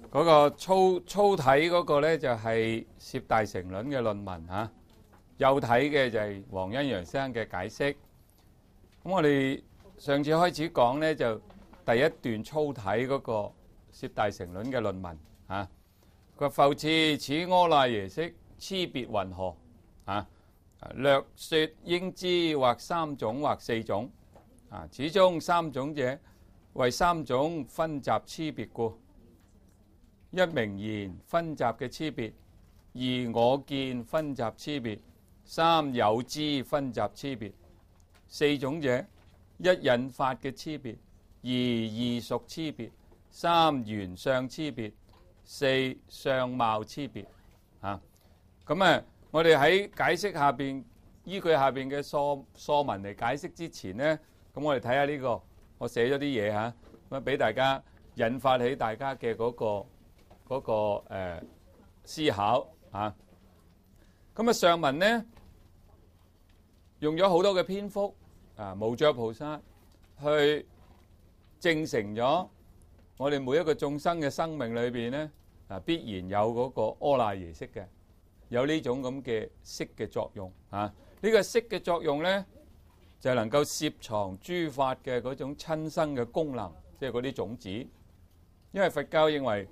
嗰個粗體嗰個咧就係攝大乘論嘅論文嚇，幼體嘅就係黃恩揚先生嘅解釋。咁我哋上次開始講咧，就第一段粗體嗰個攝大乘論嘅論文嚇。佢話復次此阿賴耶識差別云何啊？略說應知或三種或四種啊。此中三種者，為三種分集差別故。一名言分集嘅差別，二我見分集差別，三有知分集差別。四種者，一引發嘅差別，二異熟差別，三緣相差別，四相貌差別。啊，咁啊，我哋喺解釋下邊依據下邊嘅疏文嚟解釋之前呢，咁我哋睇下呢個，我寫咗啲嘢嚇，咁俾大家引發起大家嘅嗰個思考啊。咁啊上文呢用咗好多嘅篇幅啊，無著菩薩去證成咗我哋每一個眾生嘅生命裏邊咧啊，必然有嗰個阿賴耶識嘅，有呢種咁嘅識嘅作用啊。呢個識嘅作用咧就能夠攝藏諸法嘅嗰種親生嘅功能，即係嗰啲種子。因為佛教認為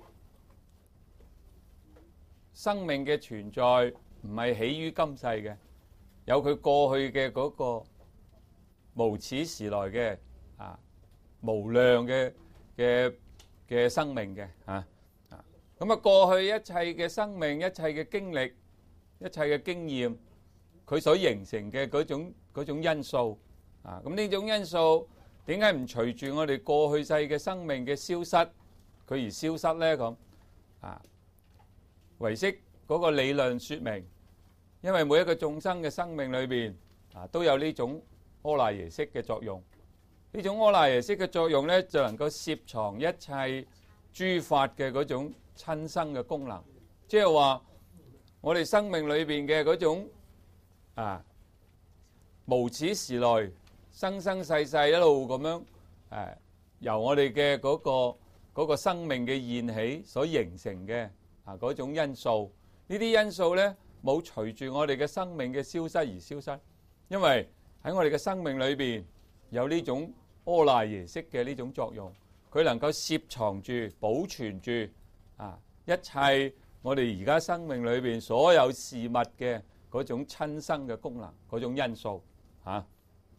生命嘅存在唔係起於今世嘅，有佢過去嘅嗰個無始時來嘅啊無量嘅生命嘅啊。咁啊過去一切嘅生命、一切嘅經歷、一切嘅經驗，佢所形成嘅嗰種因素啊。咁呢種因素點解唔隨住我哋過去世嘅生命嘅消失，佢而消失咧？咁啊，唯識嗰個理論說明，因為每一個眾生嘅生命裏邊啊，都有呢種阿賴耶識嘅作用。呢種阿賴耶識嘅作用咧，就能夠攝藏一切諸法嘅嗰種親生嘅功能。即係話，我哋生命裏邊嘅嗰種啊無始時來生生世世一路咁樣由我哋嘅嗰個生命嘅現起所形成嘅啊嗰種因素，呢啲因素咧冇隨住我哋嘅生命嘅消失而消失，因為喺我哋嘅生命裏邊有呢種阿賴耶識嘅呢種作用，佢能夠攝藏住、保存住啊一切我哋而家生命裏邊所有事物嘅嗰種親生嘅功能，嗰種因素嚇。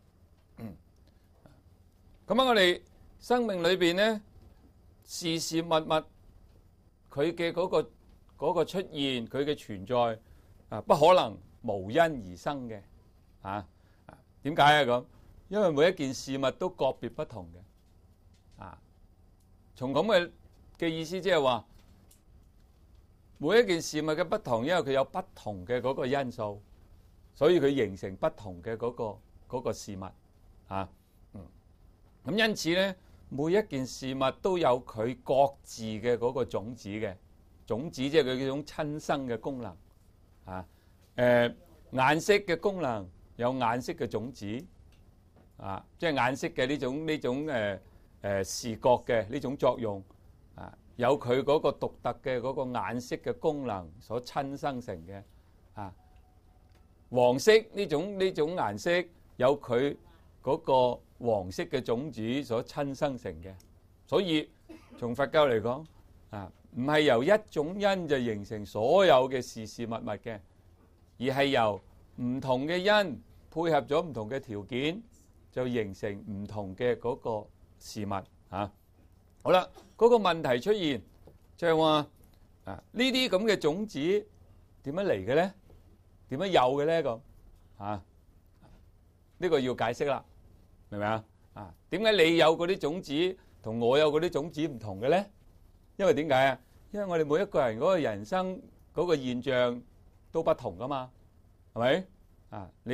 咁喺我哋生命裏邊咧，事事物物佢嘅嗰個出現，佢嘅存在啊，不可能無因而生嘅啊。點解啊咁？因為每一件事物都個別不同嘅啊。從咁嘅意思，即係話每一件事物嘅不同，因為佢有不同嘅嗰個因素，所以佢形成不同嘅嗰個事物啊。咁因此咧，每一件事物都有佢各自嘅嗰個種子嘅種子，即係佢嗰種親生嘅功能啊。顏色嘅功能有顏色嘅種子啊，即係顏色嘅呢種視覺嘅呢種作用啊，有佢嗰個獨特嘅嗰個顏色嘅功能所親生成嘅啊。黃色呢種顏色有佢嗰個黃色嘅種子所親生成嘅，所以從佛教嚟講啊，唔係由一種因就形成所有嘅事事物物嘅，而係由唔同嘅因配合咗唔同嘅條件，就形成唔同嘅嗰個事物嚇。好啦，嗰個問題出現就係話啊，呢啲咁嘅種子點樣嚟嘅咧？點樣有嘅咧？咁啊，呢個要解釋啦。明唔明啊？啊，點解你有嗰啲種子同我有嗰啲種子唔同嘅咧？因為點解啊？因為我哋每一個人嗰個人生嗰個現象都不同噶嘛，係咪？啊，你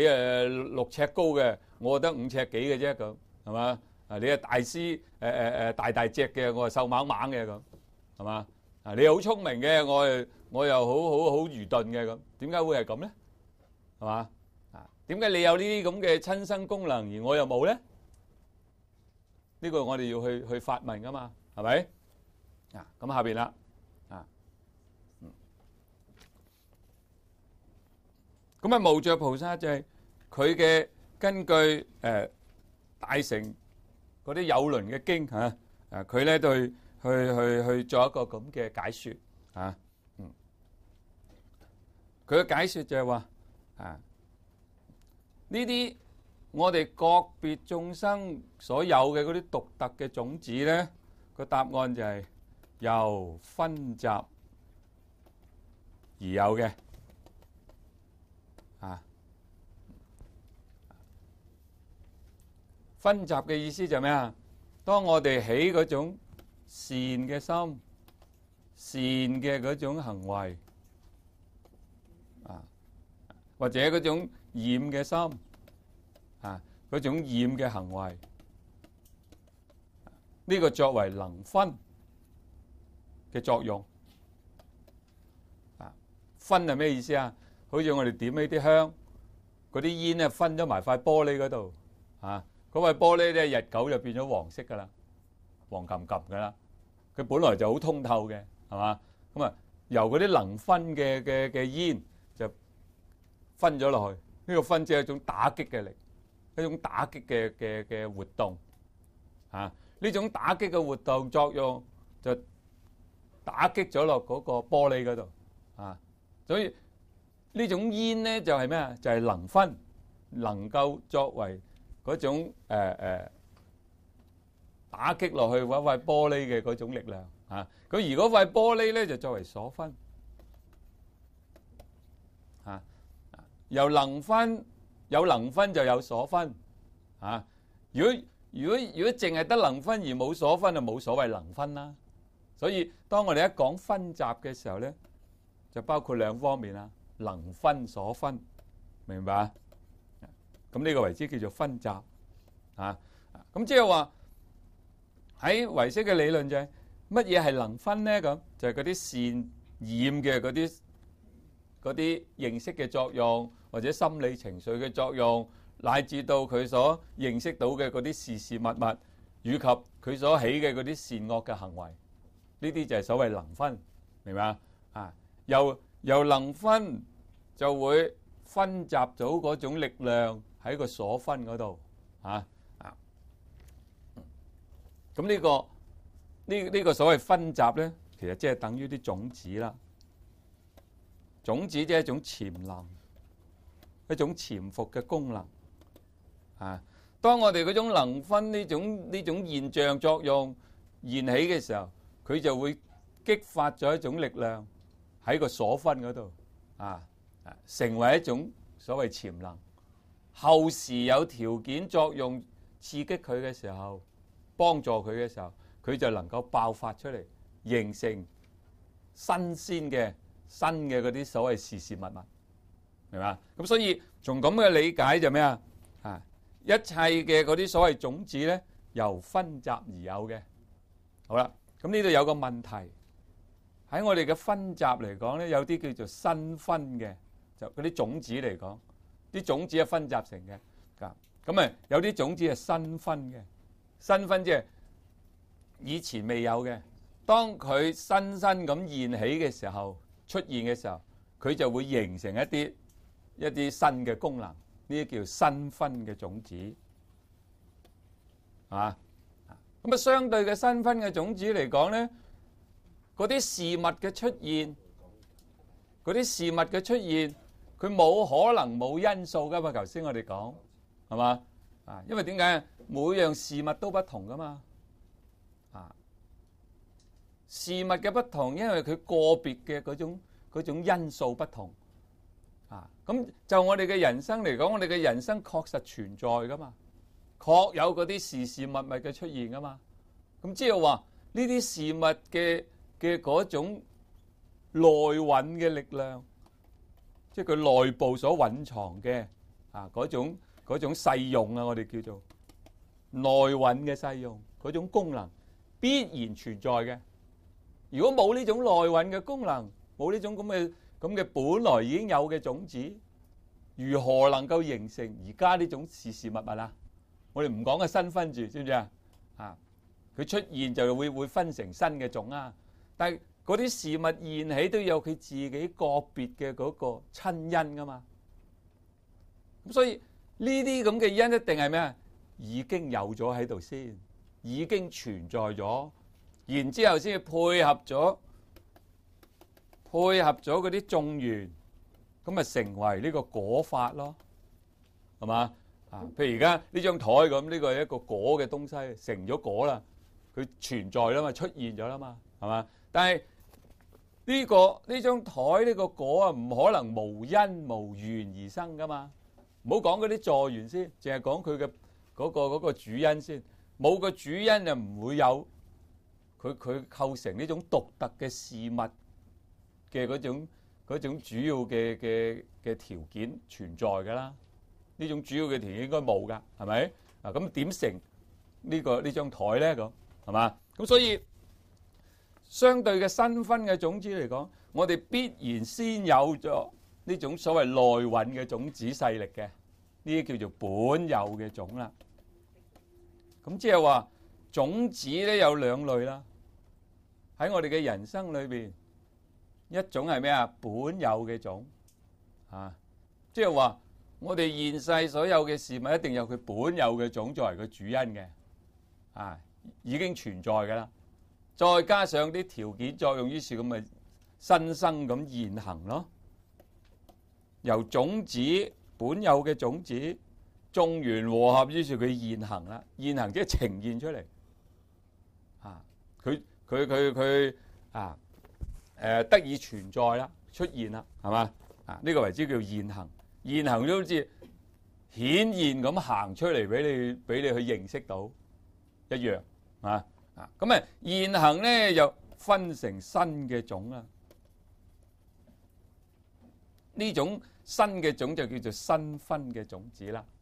6尺高嘅，我得5尺幾嘅啫，咁係嘛？啊，你係大師大隻嘅，我係瘦蜢蜢嘅咁，係嘛？啊，你好聰明嘅，我又好愚鈍嘅咁，點解會係咁咧？係嘛？點解你有呢啲咁嘅親生功能，而我又冇咧？呢個我哋要去發問噶嘛，係咪？啊，咁下邊啦， 咁啊，無著菩薩就係佢嘅根據大乘嗰啲有輪嘅經嚇，佢咧對去做一個咁嘅解説嚇。佢嘅解説就係話呢啲我哋個別眾生所有嘅嗰啲獨特嘅種子咧，個答案就係由薰習而有嘅薰習嘅意思就係咩啊？當我哋起嗰種善嘅心、善嘅嗰種行為或者嗰種染嘅心嗰種染嘅行為，呢個作為能薰嘅作用。薰係咩意思啊？好似我哋點起啲香，嗰啲煙咧薰咗埋塊玻璃嗰度嗰塊玻璃咧，日久就變咗黃色噶啦，黃冚冚噶啦。佢本來就好通透嘅，係嘛？咁啊，由嗰啲能薰嘅煙就薰咗落去。呢個薰即係一種打擊嘅力，一種打擊嘅活動。呢種打擊嘅活動作用就打擊咗落嗰個玻璃嗰度。所以呢種煙咧就係咩啊？就係能薰，能夠作為嗰種打擊落去嗰塊玻璃嘅嗰種力量咁而嗰塊玻璃咧就作為所薰由能薰有能薰就有所薰如果淨係得能薰而冇所薰，就冇所謂能薰啦。所以當我哋一講薰習嘅時候咧，就包括兩方面啦，能薰所薰，明白？咁呢個為之叫做薰習咁即係話喺唯識嘅理論就係乜嘢係能薰咧？咁就係嗰啲善染嘅嗰啲認識嘅作用，或者心理情緒嘅作用，乃至到佢所認識到嘅嗰啲事事物物，以及佢所起嘅嗰啲善惡嘅行為，呢啲就係所謂能薰，明白啊？由能薰就會薰習到嗰種力量喺個所薰嗰度咁呢個所謂薰習咧，其實即係等於啲種子啦。種子即係一種潛能，一種潛伏嘅功能當我哋嗰種能薰呢種現象作用現起嘅時候，佢就會激發咗一種力量喺個所薰嗰度成為一種所謂潛能。後時有條件作用刺激佢嘅時候，幫助佢嘅時候，佢就能夠爆發出嚟，形成新鮮嘅新嘅嗰啲所謂事事物物，明嘛？咁所以從咁嘅理解就咩啊？一切嘅嗰啲所謂種子咧，由薰習而有嘅。好啦，咁呢度有個問題，喺我哋嘅薰習嚟講咧，有啲叫做新薰嘅，就嗰啲種子嚟講，啲種子係薰習成嘅。咁啊，有啲種子係新薰嘅，新薰即係以前未有嘅，當佢新咁現起嘅時候，出現嘅時候，佢就會形成一啲新嘅功能，呢啲叫新薰嘅種子，係嘛？咁啊，相對嘅新薰嘅種子嚟講咧，嗰啲事物嘅出現，佢冇可能冇因素噶嘛？頭先我哋講係嘛？因為點解？每樣事物都不同噶嘛。事物嘅不同，因為佢個別嘅嗰種因素不同咁就我哋嘅人生嚟講，我哋嘅人生確實存在噶嘛，確有嗰啲事事物物嘅出現噶嘛。咁即係話呢啲事物嘅嗰種內蘊嘅力量，即係佢內部所蘊藏嘅嗰種勢用我哋叫做內蘊嘅勢用嗰種功能必然存在嘅。如果冇呢種內蘊嘅功能，冇呢種咁嘅本來已經有嘅種子，如何能夠形成而家呢種事事物物啊？我哋唔講嘅新薰住，知唔知啊？佢出現就會分成新嘅種啊。但係嗰啲事物現起都有佢自己個別嘅嗰個親因噶嘛。 咁所以呢啲咁嘅因一定係咩啊？已經有咗喺度先，已經存在咗，然之後先至配合咗嗰啲眾緣，咁咪成為呢個果法咯，係嘛？譬如而家呢張台咁，呢個係一個果嘅東西，成咗果啦，佢存在啦嘛，出現咗啦嘛，係嘛？但係呢張台呢個果啊，唔可能無因無緣而生噶嘛。唔好講嗰啲助緣先，淨係講佢嘅嗰個主因先。冇個主因就唔會有佢構成呢種獨特嘅事物嘅嗰種主要嘅條件存在㗎啦。呢種主要嘅條件應該冇㗎，係咪？咁點成呢張台咧？咁係嘛？咁所以相對嘅新婚嘅種子嚟講，我哋必然先有咗呢種所謂內蘊嘅種子勢力嘅，呢啲叫做本有嘅種啦。咁即係話種子咧有兩類啦。喺我哋嘅人生裏邊，一種係咩啊？本有嘅種啊，即係話我哋現世所有嘅事物一定有佢本有嘅種作為個主因嘅，啊，已經存在㗎啦。再加上啲條件作用，於是咁咪新生咁現行咯。由種子本有嘅種子眾緣和合，於是佢現行啦。現行即係呈現出嚟，啊，佢得以存在啦，出現啦，係嘛？呢個為之叫現行。現行都好似顯現咁行出嚟俾你去認識到一樣啊。咁啊，現行咧又分成新嘅種啦。呢種新嘅種就叫做新婚嘅種子啦。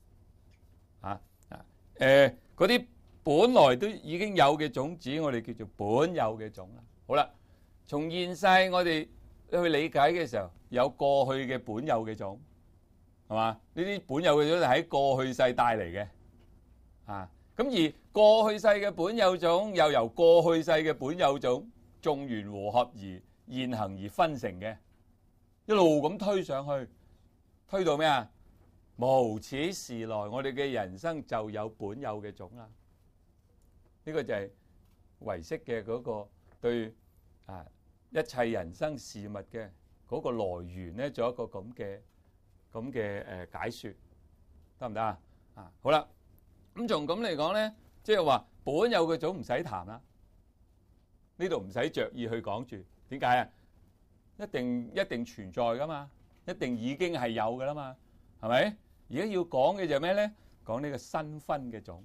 嗰啲本來都已經有嘅種子，我哋叫做本有嘅種啦。好啦，從現世我哋去理解嘅時候，有過去嘅本有嘅種，係嘛？呢啲本有嘅種係喺過去世帶嚟嘅，咁而過去世嘅本有種又由過去世嘅本有種眾緣和合而現行而分成嘅，一路咁推上去，推到咩啊？無始時來，我哋嘅人生就有本有嘅種啦。呢個就係唯識嘅嗰個對一切人生事物嘅嗰個來源咧，做一個咁嘅解說，得唔得啊？好啦，咁從咁嚟講咧，即係話本有嘅種唔使談啦，呢度唔使着意去講住。點解啊？一定存在噶嘛，一定已經係有噶啦嘛，係咪？而家要講嘅就係咩咧？講呢個新婚嘅種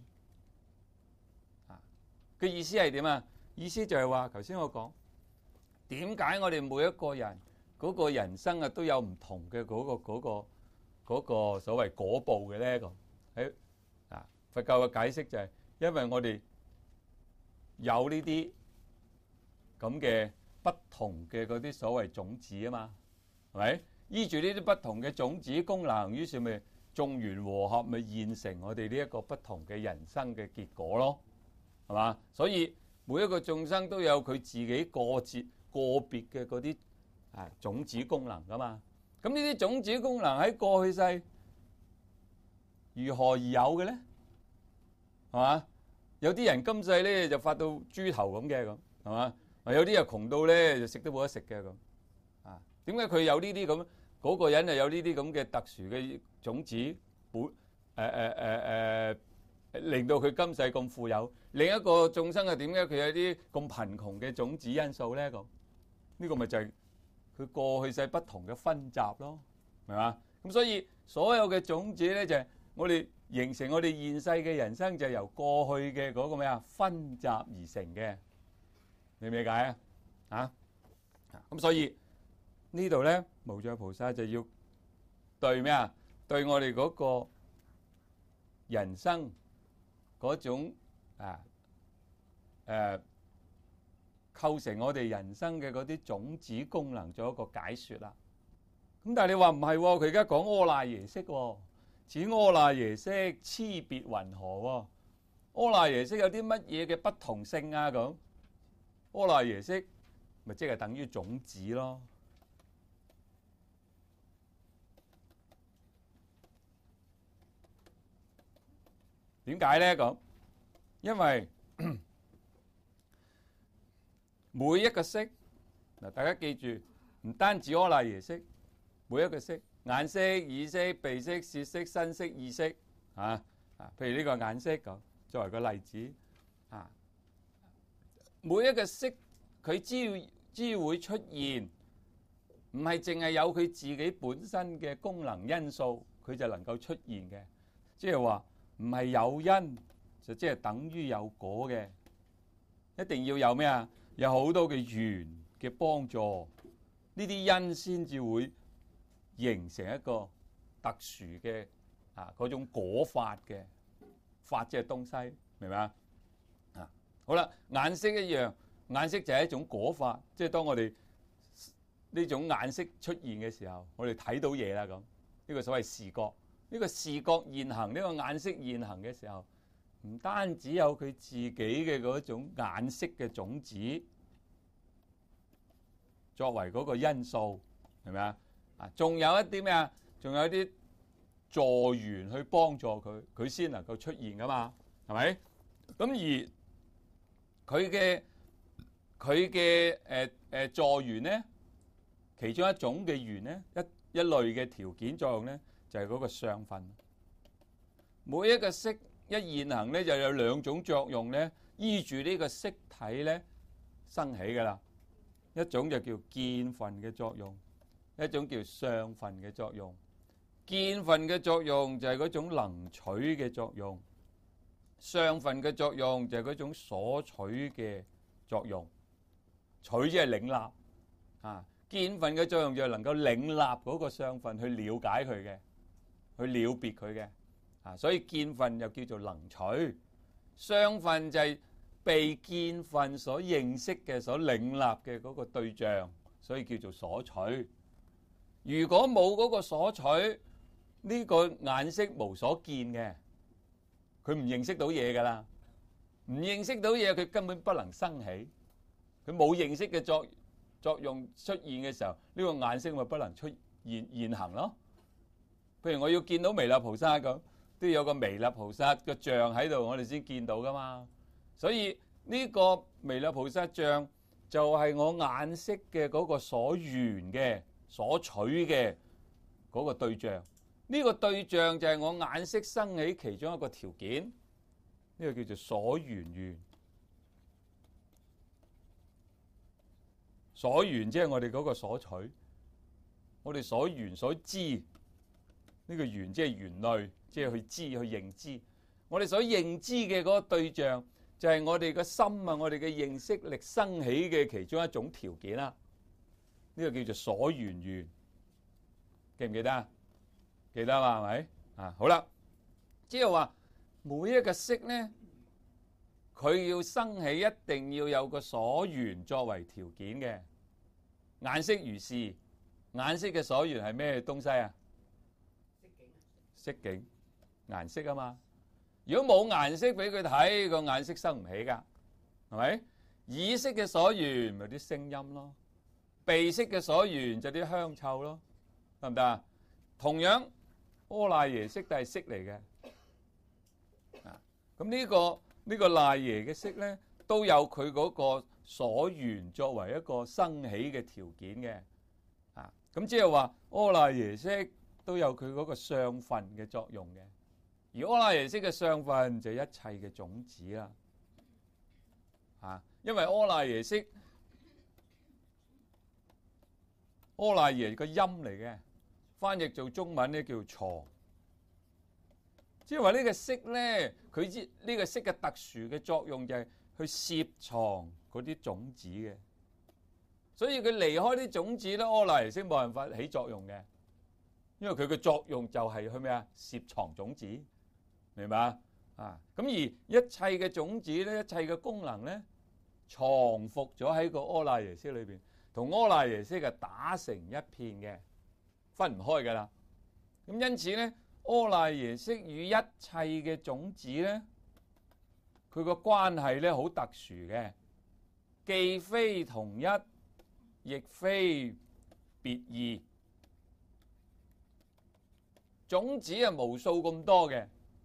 嘅意思係點啊？意思就係話，頭先我講點解我哋每一個人嗰個人生啊都有唔同嘅嗰個所謂果報嘅咧？喺佛教嘅解釋就係因為我哋有呢啲咁嘅不同嘅嗰啲所謂種子啊嘛，係咪？依住呢啲不同嘅種子功能，於是咪眾緣和合，咪現成我哋呢一個不同嘅人生嘅結果咯，係嘛？所以每一個眾生都有佢自己個別嘅嗰啲種子功能噶嘛。咁呢啲種子功能喺過去世如何而有嘅咧？係嘛？有啲人今世咧就發到豬頭咁嘅咁，係嘛？有啲又窮到咧就食都冇得食嘅咁。點解佢有呢啲咁？嗰個人係有呢啲咁嘅特殊嘅種子，令到佢今世咁富有。另一個眾生係點解佢有啲咁貧窮嘅種子因素咧？咁呢個咪就係佢過去世不同嘅分集咯，係嘛？咁所以所有嘅種子咧就係我哋形成我哋現世嘅人生，就係由過去嘅嗰個咩分集而成嘅。你理解啊？咁所以呢度咧，無著菩薩就要對咩啊？對我哋嗰個人生嗰種構成我哋人生嘅嗰啲種子功能做一個解說啦。咁但係你話唔係喎，佢而家講阿賴耶識喎，此阿賴耶識差別云何喎？阿賴耶識有啲乜嘢嘅不同性啊？咁阿賴耶識咪即係等於種子咯。 點解咧咁？因為每一個色嗱，大家記住，唔單止柯賴耶識，每一個色，眼色、耳色、鼻色、舌色、身色、意色啊，譬如呢個眼色咁，作為個例子啊，每一個色佢只要會出現，唔係淨係有佢自己本身嘅功能因素，佢就能夠出現嘅。即係話唔係有因就即係等於有果嘅，一定要有咩啊？有好多嘅緣嘅幫助，呢啲因先至會形成一個特殊嘅嗰種果法嘅法，即係東西，明白啊？好啦，眼色一樣，眼色就係一種果法，即係當我哋呢種眼色出現嘅時候，我哋睇到嘢啦咁，呢個所謂視覺。呢個視覺現行，呢個眼色現行嘅時候，唔單止有佢自己嘅嗰種眼色嘅種子作為嗰個因素，係咪啊？仲有一啲咩啊？仲有一啲助緣去幫助佢，佢先能夠出現噶嘛？係咪？咁而佢嘅助緣咧，其中一種嘅緣咧，一類嘅條件作用咧，就係嗰個相分。每一個色一現行咧，就有兩種作用咧，依住呢個色體咧生起噶啦。一種就叫見分嘅作用，一種叫相分嘅作用。見分嘅作用就係嗰種能取嘅作用，相分嘅作用就係嗰種所取嘅作用。取即係領納啊，見分嘅作用就係能夠領納嗰個相分，去了解佢嘅，去了別佢嘅啊。所以見分又叫做能取，相分就係被見分所認識嘅、所領納嘅嗰個對象，所以叫做所取。如果冇嗰個所取，呢個眼色無所見嘅，佢唔認識到嘢噶啦，唔認識到嘢，佢根本不能生起。佢冇認識嘅作用出現嘅時候，呢個眼色咪不能出現行咯。譬如我要見到彌勒菩薩咁，都要有個彌勒菩薩個像喺度，我哋先見到噶嘛。所以呢個彌勒菩薩像就係我眼色嘅嗰個所緣嘅、所取嘅嗰個對象。呢個對象就係我眼色生起其中一個條件，呢個叫做所緣緣。所緣即係我哋嗰個所取，我哋所緣所知，呢個緣即係緣類，即係去知去認知。我哋所認知嘅嗰個對象就係我哋嘅心啊，我哋嘅認識力生起嘅其中一種條件啦。呢個叫做所緣緣，記唔記得啊？記得嘛？係咪啊？好啦，即係話每一個色咧，佢要生起一定要有個所緣作為條件嘅。眼色如是，眼色嘅所緣係咩東西啊？色境，顏色啊嘛。如果冇顏色俾佢睇，個眼色生唔起噶，係咪？耳色嘅所緣咪啲聲音咯，鼻色嘅所緣就啲香臭咯，得唔得啊？同樣阿賴耶識都係色嚟嘅，咁呢個賴耶嘅色咧，都有佢嗰個所緣作為一個生起嘅條件嘅，咁即係話阿賴耶識都有佢嗰個相分嘅作用嘅，而阿賴耶識嘅相分就係一切嘅種子啦，因為阿賴耶識阿賴耶個音嚟嘅，翻譯做中文咧叫藏。即係話呢個色咧，佢知呢個色嘅特殊嘅作用就係去攝藏嗰啲種子嘅，所以佢離開啲種子咧，阿賴耶識冇辦法起作用嘅，因為佢嘅作用就係去咩啊？攝藏種子，明白啊？咁而一切嘅種子咧，一切嘅功能咧，藏伏咗喺個阿賴耶識裏邊，同阿賴耶識係打成一片嘅，分唔開噶啦。咁因此咧，阿賴耶識與一切嘅種子咧，佢個關係咧好特殊嘅，既非同一，亦非別異。種子係無數咁多嘅，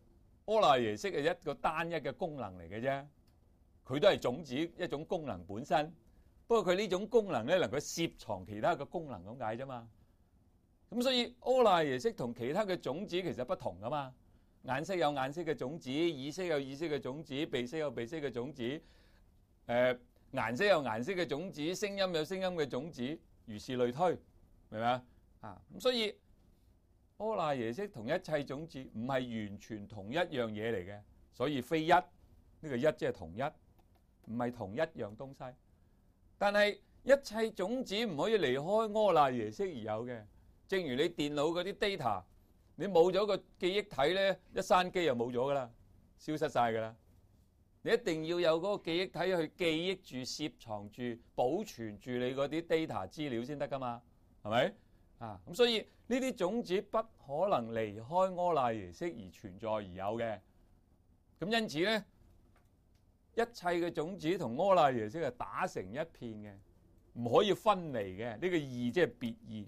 柯那耶識係一個單一嘅功能嚟嘅啫，佢都係種子一種功能本身。不過佢呢種功能咧，能夠攝藏其他嘅功能咁解啫嘛。咁所以柯那耶識同其他嘅種子其實不同噶嘛。眼識有眼識嘅種子，耳識有耳識嘅種子，鼻識有鼻識嘅種子，顏色有顏色嘅種子，聲音有聲音嘅種子，如是類推，明唔明啊？咁所以柯那耶識同一切種子唔係完全同一樣嘢嚟嘅，所以非一，呢個一即係同一，唔係同一樣東西。但係一切種子唔可以離開柯那耶識而有嘅，正如你電腦嗰啲 data。你冇咗個記憶體咧，一閂機就冇咗噶啦，消失晒噶啦。你一定要有嗰個記憶體去記憶住、攝藏住、保存住你嗰啲 data 資料先得噶嘛，係咪？咁所以呢啲種子不可能離開柯那耶識而存在而有嘅。咁因此咧，一切嘅種子同柯那耶識係打成一片嘅，唔可以分離嘅。呢個異即係別異。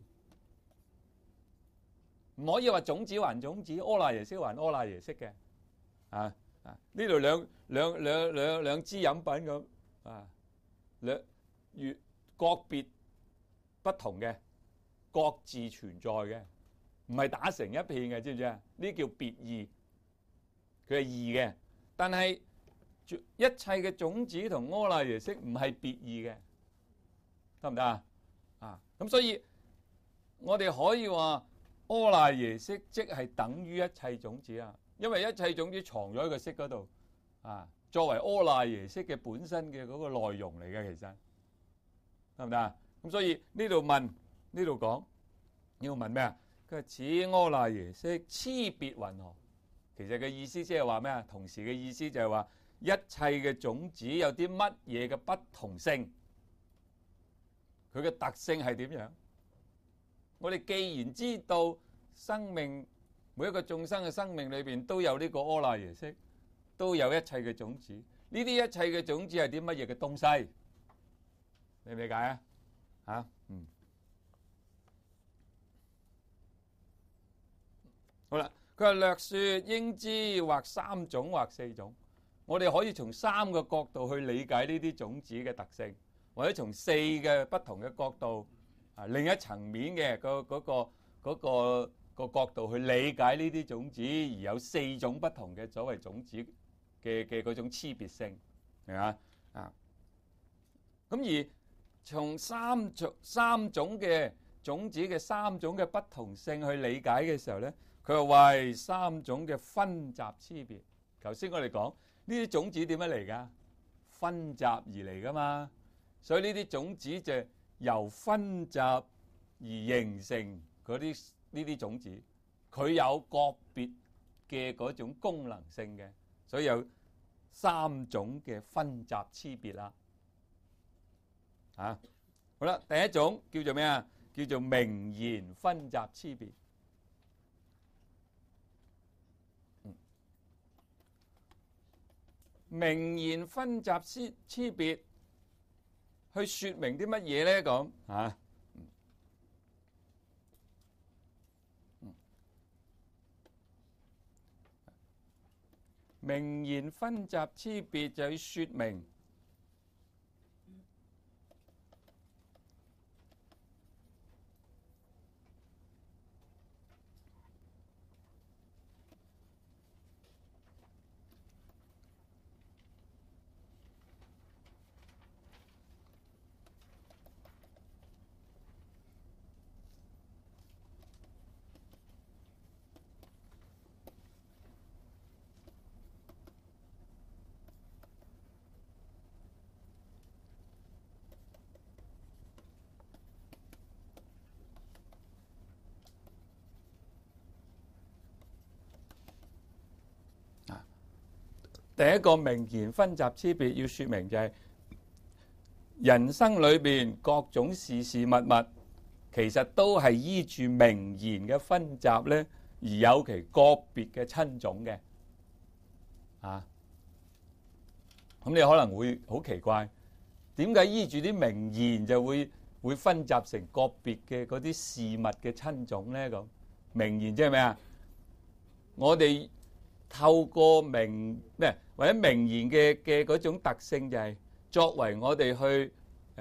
唔可以話種子還種子，柯那耶識還柯那耶識嘅。呢度兩支飲品咁各別不同嘅，各自存在嘅，唔係打成一片嘅，知唔知啊？呢叫別異，佢係異嘅。但係一切嘅種子同柯那耶識唔係別異嘅，得唔得啊？咁所以我哋可以話。柯那耶識即係等於一切種子啊，因為一切種子藏咗喺個識嗰度作為柯那耶識嘅本身嘅嗰個內容嚟嘅，其實得唔得啊？咁所以呢度問呢度講要問咩啊？佢話此柯那耶識差別云何？其實嘅意思即係話咩啊？同時嘅意思就係話一切嘅種子有啲乜嘢嘅不同性，佢嘅特性係點樣？我哋既然知道生命每一個眾生嘅生命裏邊都有呢個柯那耶識，都有一切嘅種子，呢啲一切嘅種子係啲乜嘢嘅東西？你理解啊？好啦，佢話略說應知或三種或四種，我哋可以從三個角度去理解呢啲種子嘅特性，或者從四嘅不同嘅角度。另一層面嘅嗰個角度去理解呢啲種子，而有四種不同嘅所謂種子嘅嗰種差別性，係嘛？咁而從三種嘅種子嘅三種嘅不同性去理解嘅時候咧，佢話為三種嘅分集差別。頭先我哋講呢啲種子點樣嚟㗎？分集而嚟㗎嘛，所以呢啲種子就由分集而形成呢啲種子，佢有個別嘅嗰種功能性嘅，所以有三種嘅分集差別啦。好啦，第一種叫做咩啊？叫做名言分集差別。名言分集差別。去説明啲乜嘢咧？咁名言分集差別就要説明第一個名言分集差別要説明就係人生裏邊各種事事物物，其實都係依住名言嘅分集咧，而有其個別嘅親種嘅。咁你可能會好奇怪，點解依住啲名言就會分集成個別嘅嗰啲事物嘅親種咧？咁名言即係咩啊？我哋透過或者名言嘅嗰種特性，就係作為我哋去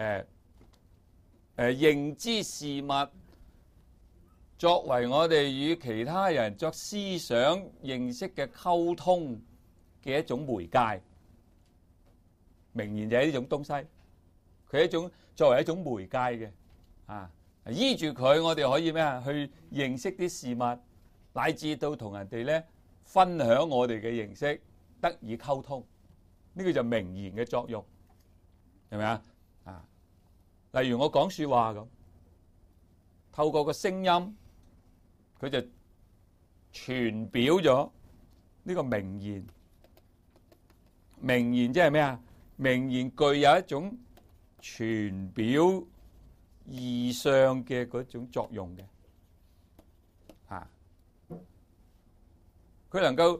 認知事物，作為我哋與其他人作思想認識嘅溝通嘅一種媒介。名言就係呢種東西，佢係一種作為一種媒介嘅依住佢，我哋可以去認識啲事物，乃至到同人哋咧分享我哋嘅認識，得以溝通。呢個就名言嘅作用，係咪啊？例如我講說話咁，透過個聲音，佢就傳表咗呢個名言。名言即係咩啊？名言具有一種傳表異象嘅嗰種作用嘅，佢能夠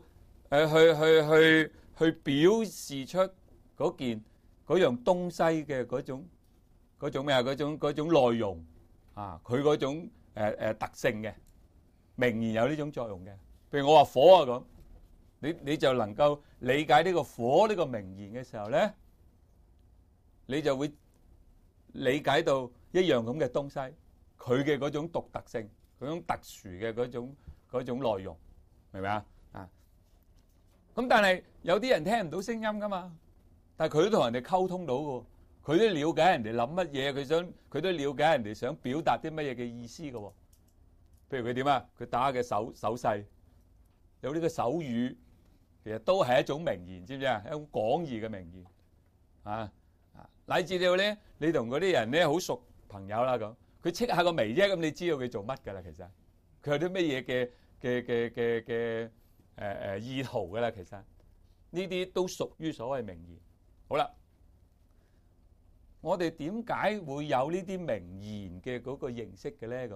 去表示出嗰樣東西嘅嗰種咩啊？嗰種內容佢嗰種特性嘅。名言有呢種作用嘅。譬如我話火啊咁，你就能夠理解呢個火呢個名言嘅時候咧，你就會理解到一樣咁嘅東西，佢嘅嗰種獨特性，嗰種特殊嘅嗰種內容，明唔明啊？咁但係有啲人聽唔到聲音噶嘛，但係佢都同人哋溝通到嘅，佢都了解人哋諗乜嘢，佢都了解人哋想表達啲乜嘢嘅意思嘅。譬如佢點啊？佢打嘅手勢，有呢個手語，其實都係一種名言，知唔知啊？一種廣義嘅名言乃至到咧，你同嗰啲人咧好熟朋友啦咁，佢戚下個眉啫，咁你知道佢做乜噶啦？其實佢有啲乜嘢嘅意圖噶啦？其實呢啲都屬於所謂名言。好啦，我哋點解會有呢啲名言嘅嗰個認識嘅咧？咁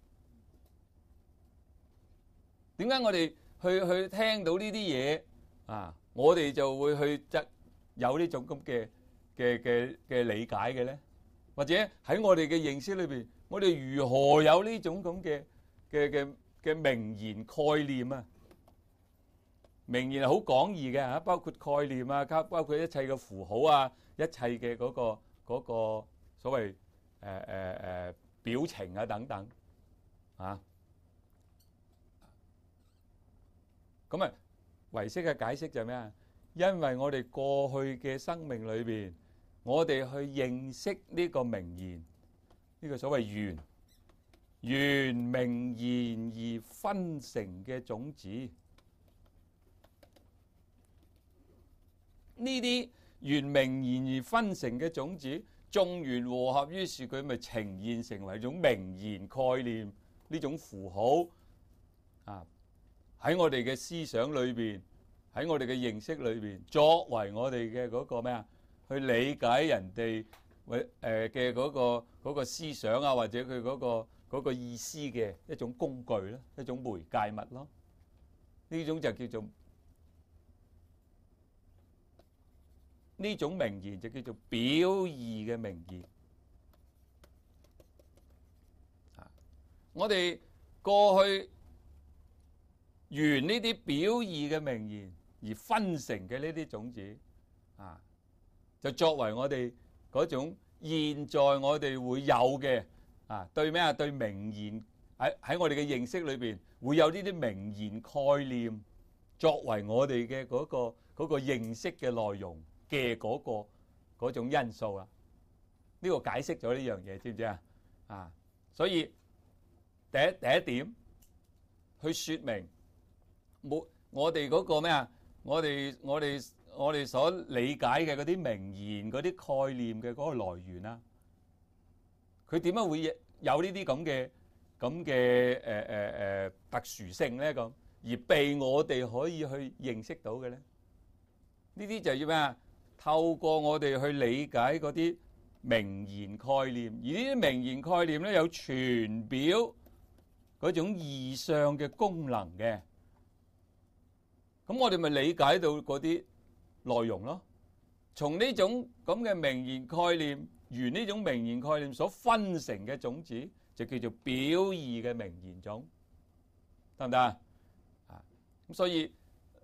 點解我哋去聽到呢啲嘢我哋就會去有呢種咁嘅理解嘅咧？或者喺我哋嘅認識裏邊，我哋如何有呢種咁嘅名言概念啊？名言係好廣義嘅包括概念包括一切嘅符號一切嘅嗰個所謂表情等等咁唯識嘅解釋就係咩啊？因為我哋過去嘅生命裏邊，我哋去認識呢個名言，呢個所謂原名言而分成嘅種子，呢啲原名言而分成嘅種子，眾緣和合，於是佢咪呈現成為一種名言概念，呢種符號喺我哋嘅思想裏邊，喺我哋嘅認識裏邊，作為我哋嘅嗰個咩啊？去理解人哋嘅嗰個思想或者佢嗰個意思嘅一種工具咯，一種媒介物咯。呢種就叫做呢種名言就叫做表義嘅名言。我哋過去沿呢啲表義嘅名言而分成嘅呢啲種子就作為我哋嗰種現在我哋會有嘅對咩啊？對名言喺我哋嘅認識裏邊會有呢啲名言概念，作為我哋嘅嗰個認識嘅內容嘅嗰種因素啦。呢個解釋咗呢樣嘢，知唔知啊？所以第一點去說明我哋嗰個咩啊？我哋所理解嘅嗰啲名言、嗰啲概念嘅嗰個來源啦，佢點解會有呢啲咁嘅特殊性咧？咁而被我哋可以去認識到嘅咧？呢啲就要咩啊？透過我哋去理解嗰啲名言概念，而呢啲名言概念咧有傳表嗰種異象嘅功能嘅。咁我哋咪理解到嗰啲內容咯。從呢種咁嘅名言概念，如呢種名言概念所分成嘅種子，就叫做表義嘅名言種，得唔得啊？咁所以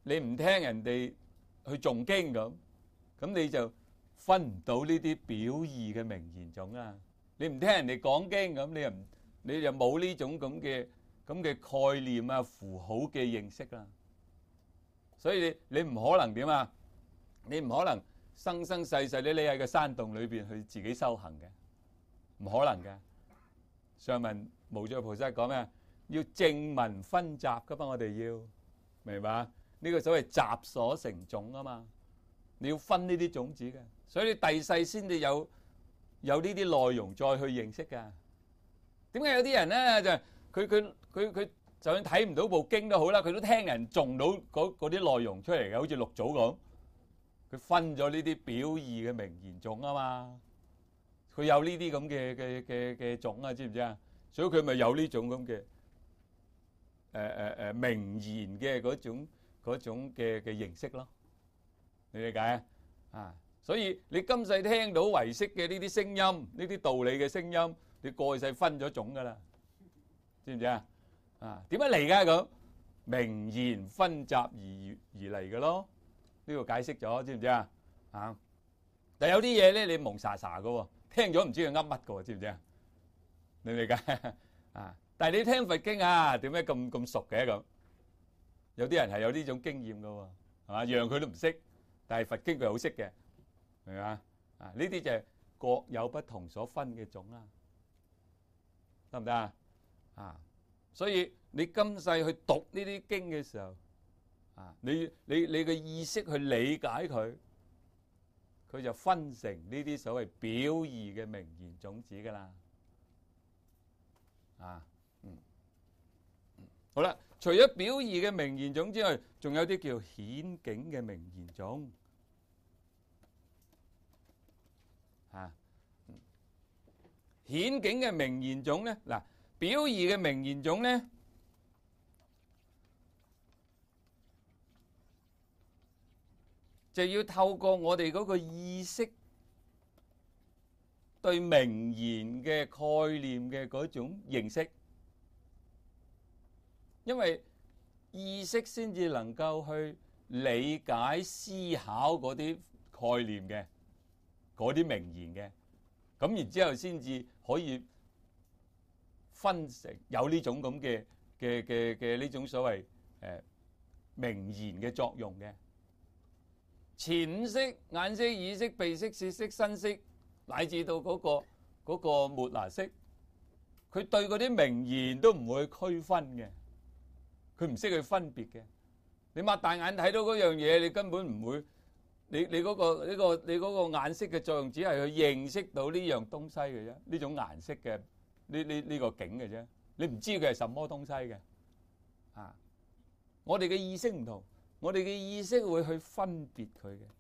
你唔聽人哋去誦經咁你就分唔到呢啲表義嘅名言種啦。你唔聽人哋講經咁，你就冇呢種咁嘅概念啊、符號嘅認識啦。所以你唔可能點啊？你唔可能生生世世你喺個山洞裏邊去自己修行嘅，唔可能嘅。上文無著菩薩講咩？要正聞分集噶嘛，我哋要明白呢個所謂集所成種啊嘛。你要分呢啲種子嘅，所以你第世先至有呢啲內容再去認識噶。點解有啲人咧就佢就算睇唔到部經都好啦，佢都聽人誦到嗰啲內容出嚟嘅，好似六祖咁，佢分咗呢啲表義嘅名言種啊嘛。佢有呢啲咁嘅種啊，知唔知啊？所以佢咪有呢種咁嘅名言嘅嗰種嘅認識咯。你理解啊？所以你今世聽到唯識嘅呢啲聲音，呢啲道理嘅聲音，你過世分咗種噶啦，知唔知啊？啊，點解嚟噶咁？名言分集而嚟嘅咯，呢個解釋咗，知唔知啊？啊，但有啲嘢咧，你蒙查查噶，聽咗唔知佢噏乜噶，知唔知啊？你理解啊？但係你聽佛經啊，點解咁熟嘅咁？有啲人係有呢種經驗噶，係嘛？讓佢都唔識。但係佛經佢好識嘅，明嘛？啊，呢啲就係各有不同所分嘅種啦，得唔得啊？啊，所以你今世去讀呢啲經嘅時候，啊，你嘅意識去理解佢，佢就分成呢啲所謂表義嘅名言種子噶啦，啊，好啦，除咗表義嘅名言種之外，仲有啲叫顯境嘅名言種。顯境嘅名言種咧，嗱，表義嘅名言種咧，就要透過我哋嗰個意識對名言嘅概念嘅嗰種認識，因為意識先至能夠去理解思考嗰啲概念嘅嗰啲名言嘅。咁然之後先至可以分成有呢種咁嘅呢種所謂名言嘅作用嘅。前五識、眼識、耳識、鼻識、舌識、身識，乃至到嗰個末那識，佢對嗰啲名言都唔會區分嘅，佢唔識去分別嘅。你擘大眼睇到嗰樣嘢，你根本唔會。你嗰個眼識嘅作用，只係去認識到呢樣東西嘅啫，呢種顏色嘅呢個景嘅啫，你唔知佢係什麼東西嘅。啊，我哋嘅意識唔同，我哋嘅意識會去分別佢嘅，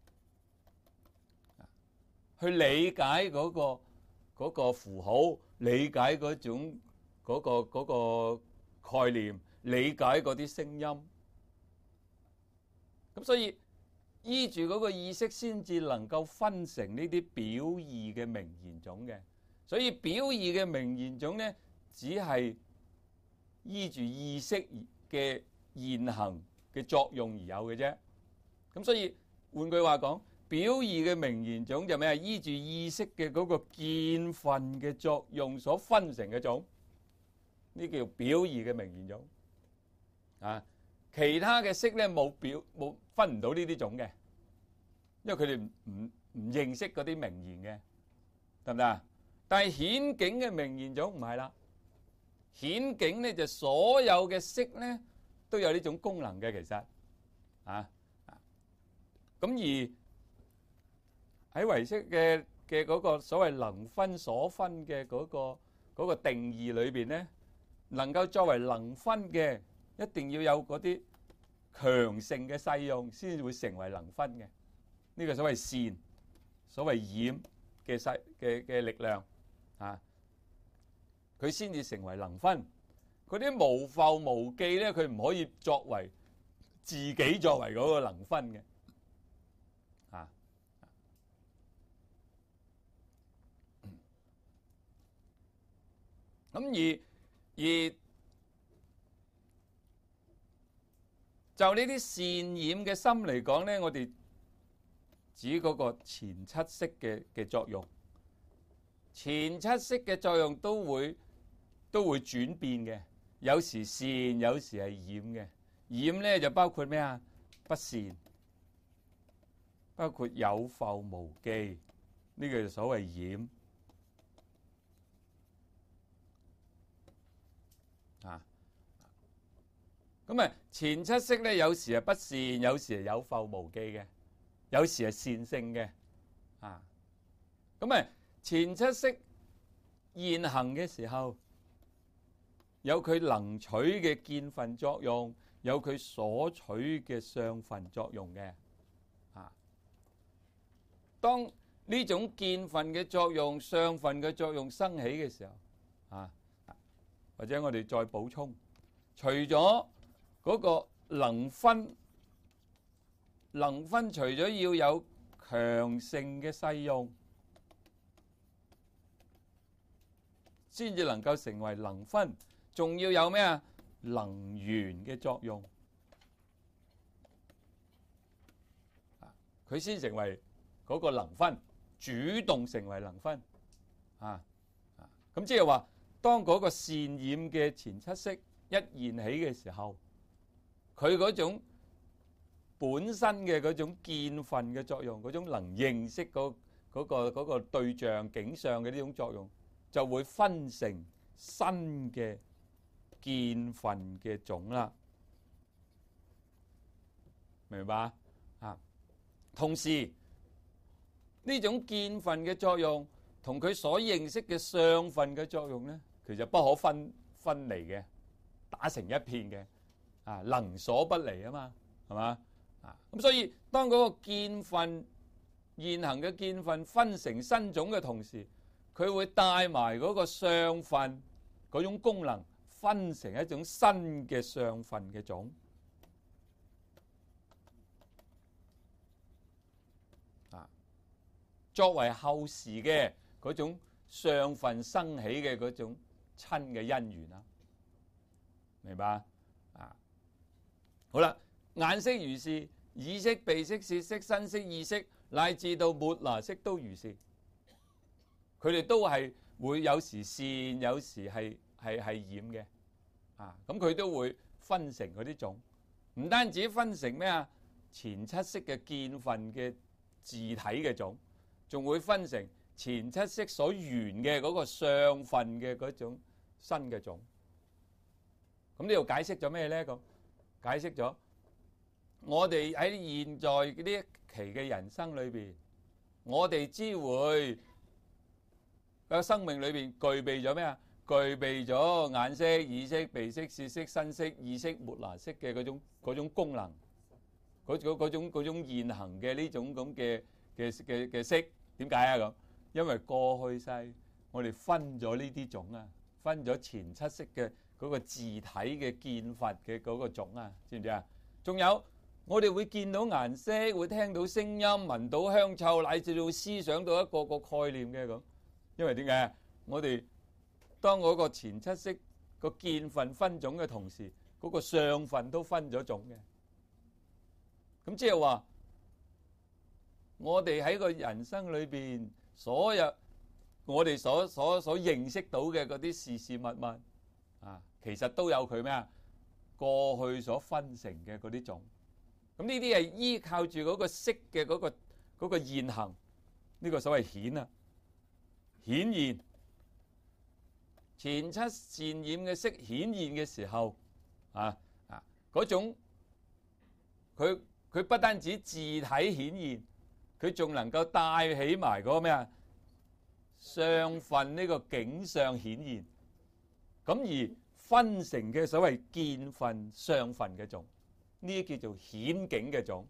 去理解嗰個符號，理解嗰種嗰個概念，理解嗰啲聲音。咁所以依住嗰個意識先至能夠分成呢啲表義嘅名言種嘅，所以表義嘅名言種咧，只係依住意識嘅現行嘅作用而有嘅啫。咁所以換句話講，表義嘅名言種就咩啊？依住意識嘅嗰個見分嘅作用所分成嘅種，呢叫表義嘅名言種啊。其他嘅識咧冇分唔到呢啲種嘅，因為佢哋唔認識嗰啲名言嘅，得唔得啊？但係顯境嘅名言種唔係啦，顯境咧就所有嘅識咧都有呢種功能嘅，其實啊，咁而喺唯識嘅嗰個所謂能分所分嘅嗰個定義裏邊咧，能夠作為能分嘅，一定要有嗰啲強盛嘅勢用，先至會成為能分嘅。呢個所謂善、所謂染嘅力量啊，佢先至成為能分。嗰啲無覆無記咧，佢唔可以作為自己作為嗰個能分嘅啊。咁而就就呢啲善染嘅心嚟講咧，我哋指嗰個前七識嘅作用，前七識嘅作用都會轉變嘅，有時善，有時係染嘅。染咧就包括咩啊？不善，包括有覆無記，呢個就所謂染啊。咁啊，前七識咧，有時係不善，有時係有覆無記嘅，有時係善性嘅啊。咁啊，前七識現行嘅時候，有佢能取嘅見分作用，有佢所取嘅相分作用嘅啊。當呢種見分嘅作用、相分嘅作用生起嘅時候啊，或者我哋再補充，除咗嗰個能分除咗要有強盛嘅勢用，先至能夠成為能分，仲要有咩啊？能緣嘅作用，佢先成為嗰個能分，主動成為能分啊！咁即係話，當嗰個善染嘅前七識一現起嘅時候，佢嗰種本身嘅嗰種見分嘅作用，嗰種能認識嗰個對象景象嘅呢種作用，就會分成新嘅見分嘅種啦，明白啊？同時呢種見分嘅作用同佢所認識嘅相分嘅作用咧，其實不可分離嘅，打成一片嘅啊，能所不離啊嘛，係嘛啊？咁所以當嗰個見分現行嘅見分分成新種嘅同時，佢會帶埋嗰個相分嗰種功能，分成一種新嘅相分嘅種啊，作為後時嘅嗰種相分生起嘅嗰種親嘅因緣啦，明白啊？好啦，眼識如是，耳識、鼻識、舌識、身識、意識，乃至到末那識都如是，佢哋都係會有時善，有時係染嘅啊。咁佢都會分成嗰啲種，唔單止分成咩啊？前七識嘅見分嘅自體嘅種，仲會分成前七識所緣嘅嗰個相分嘅嗰種新嘅種。咁呢度解釋咗咩咧？咁解釋咗我哋喺現在呢一期嘅人生裏邊，我哋只會個生命裏邊具備咗咩啊？具備咗眼識、耳識、鼻識、舌識、身識、意識、末那識嘅嗰種功能，嗰種現行嘅呢種咁嘅識。點解啊？咁因為過去世我哋分咗呢啲種啊，分咗前七識嘅嗰個自體嘅見法嘅嗰個種啊，知唔知啊？仲有我哋會見到顏色，會聽到聲音，聞到香臭，乃至到思想到一個個概念嘅咁。因為點解？我哋當嗰個前七識個見分分種嘅同時，嗰個相分都分咗種嘅。咁即係話，我哋喺個人生裏邊，所有我哋所認識到嘅嗰啲事事物物啊，其實都有佢咩啊？過去所分成嘅嗰啲種。咁呢啲係依靠住嗰個識嘅嗰個現行，呢個所謂顯啊，顯現前七善染嘅識顯現嘅時候嗰種佢不單止自體顯現，佢仲能夠帶起埋嗰個咩啊？相分呢個景象顯現，咁而分成嘅所謂見分相分嘅種，呢啲叫做顯境嘅種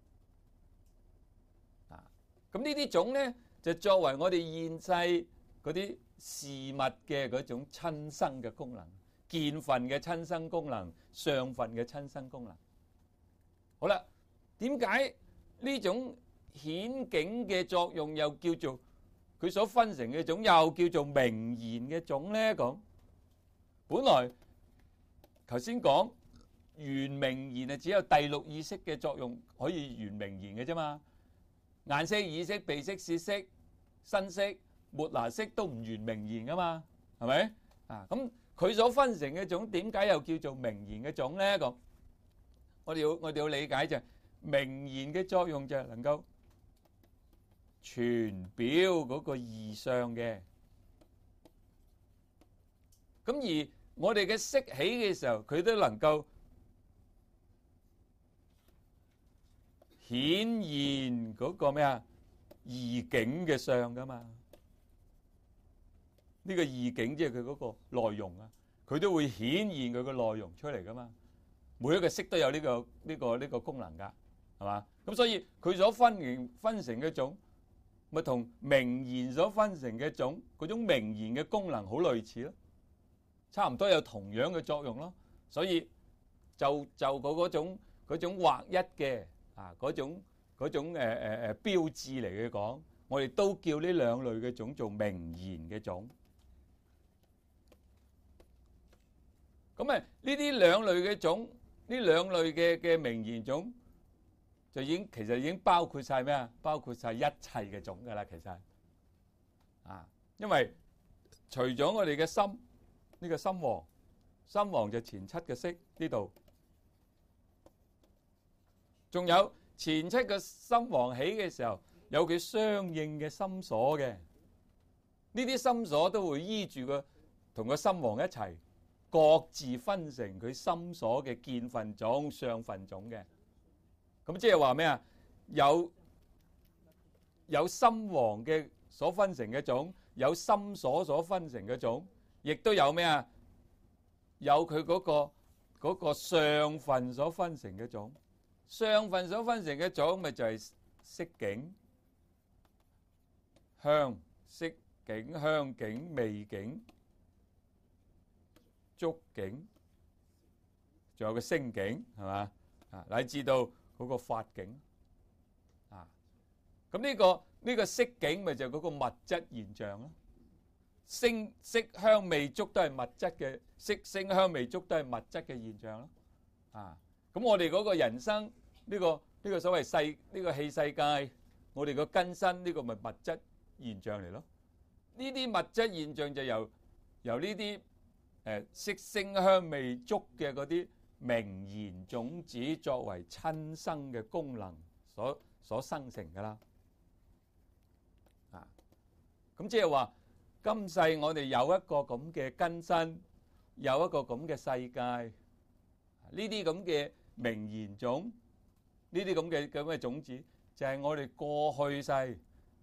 啊。咁呢啲種咧，就作為我哋現世嗰啲事物嘅嗰種親生嘅功能，見分嘅親生功能，相分嘅親生功能。好啦，點解呢種顯境嘅作用又叫做佢所分成嘅種，又叫做明言嘅種咧？咁本來頭先講原名言啊，只有第六意識嘅作用可以原名言嘅啫嘛。眼識、耳識、鼻識、舌識、身識、末那識都唔原名言噶嘛，係咪啊？咁佢所分成嘅種點解又叫做名言嘅種咧？咁我哋要理解就係名言嘅作用就係能夠傳表嗰個意象嘅。咁而我哋嘅識起嘅時候，佢都能夠顯現嗰個咩啊意境嘅相噶嘛？呢個意境即係佢嗰個內容啊，佢都會顯現佢個內容出嚟噶嘛。每一個識都有呢個功能噶，係嘛？咁所以佢所分成嘅種，咪同名言所分成嘅種嗰種名言嘅功能好類似咯，差唔多有同樣嘅作用咯。所以就嗰種劃一嘅嗰種標誌嚟嘅講，我哋都叫呢兩類嘅種做名言嘅種。咁呢啲兩類嘅種，呢兩類嘅名言種，就其實已經包括晒咩啊？包括晒一切嘅種噶啦，其實因為除咗我哋嘅心，呢個心王就前七嘅識呢度，仲有前七個心王起嘅時候，有佢相應嘅心所嘅，呢啲心所都會依住同個心王一齊，各自分成佢心所嘅見分種、相分種嘅。咁即係話咩啊？有心王嘅所分成嘅種，有心所分成嘅種，亦都有咩啊？有佢嗰個相分所分成嘅種。相分所分成嘅種咪就係色境、色境、香境、味境、觸境，仲有個聲境，係嘛？乃至到嗰個法境咁呢個色境咪就係嗰個物質現象咯。色香味觸都係物質嘅，色聲香味觸都係物質嘅現象咯。咁我哋嗰個人生呢個所謂呢個器世界，我哋個根身呢個咪物質現象嚟咯。呢啲物質現象就由呢啲色聲香味觸嘅嗰啲名言種子作為親生嘅功能所生成噶啦。咁即係話今世我哋有一個咁嘅根身，有一個咁嘅世界，呢啲咁嘅名言種，呢啲咁嘅種子，就係我哋過去世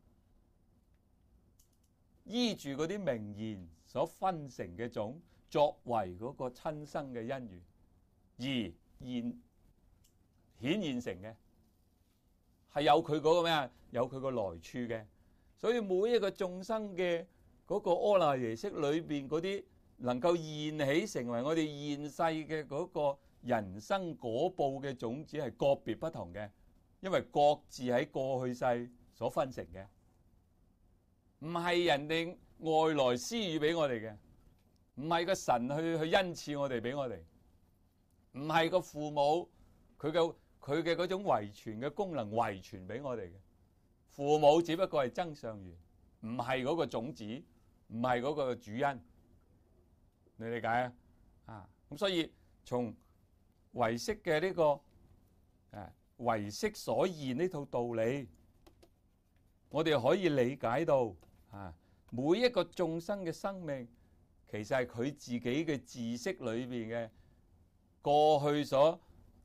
依住嗰啲名言所分成嘅種，作為嗰個親生嘅因緣而顯現成嘅，係有佢嗰個咩啊？有佢個來處嘅。所以每一個眾生嘅嗰個阿賴耶識裏邊嗰啲能夠現起成為我哋現世嘅嗰個人生果報嘅種子係個別不同嘅，因為各自喺過去世所分成嘅，唔係人哋外來施予俾我哋嘅，唔係個神去恩賜我哋俾我哋，唔係個父母佢嘅嗰種遺傳嘅功能遺傳俾我哋嘅。父母只不過係增上緣，唔係嗰個種子，唔係嗰個主因，你理解啊？咁所以從唯識嘅呢個唯識所現呢套道理，我哋可以理解到每一個眾生嘅生命，其實係佢自己嘅知識裏邊嘅過去所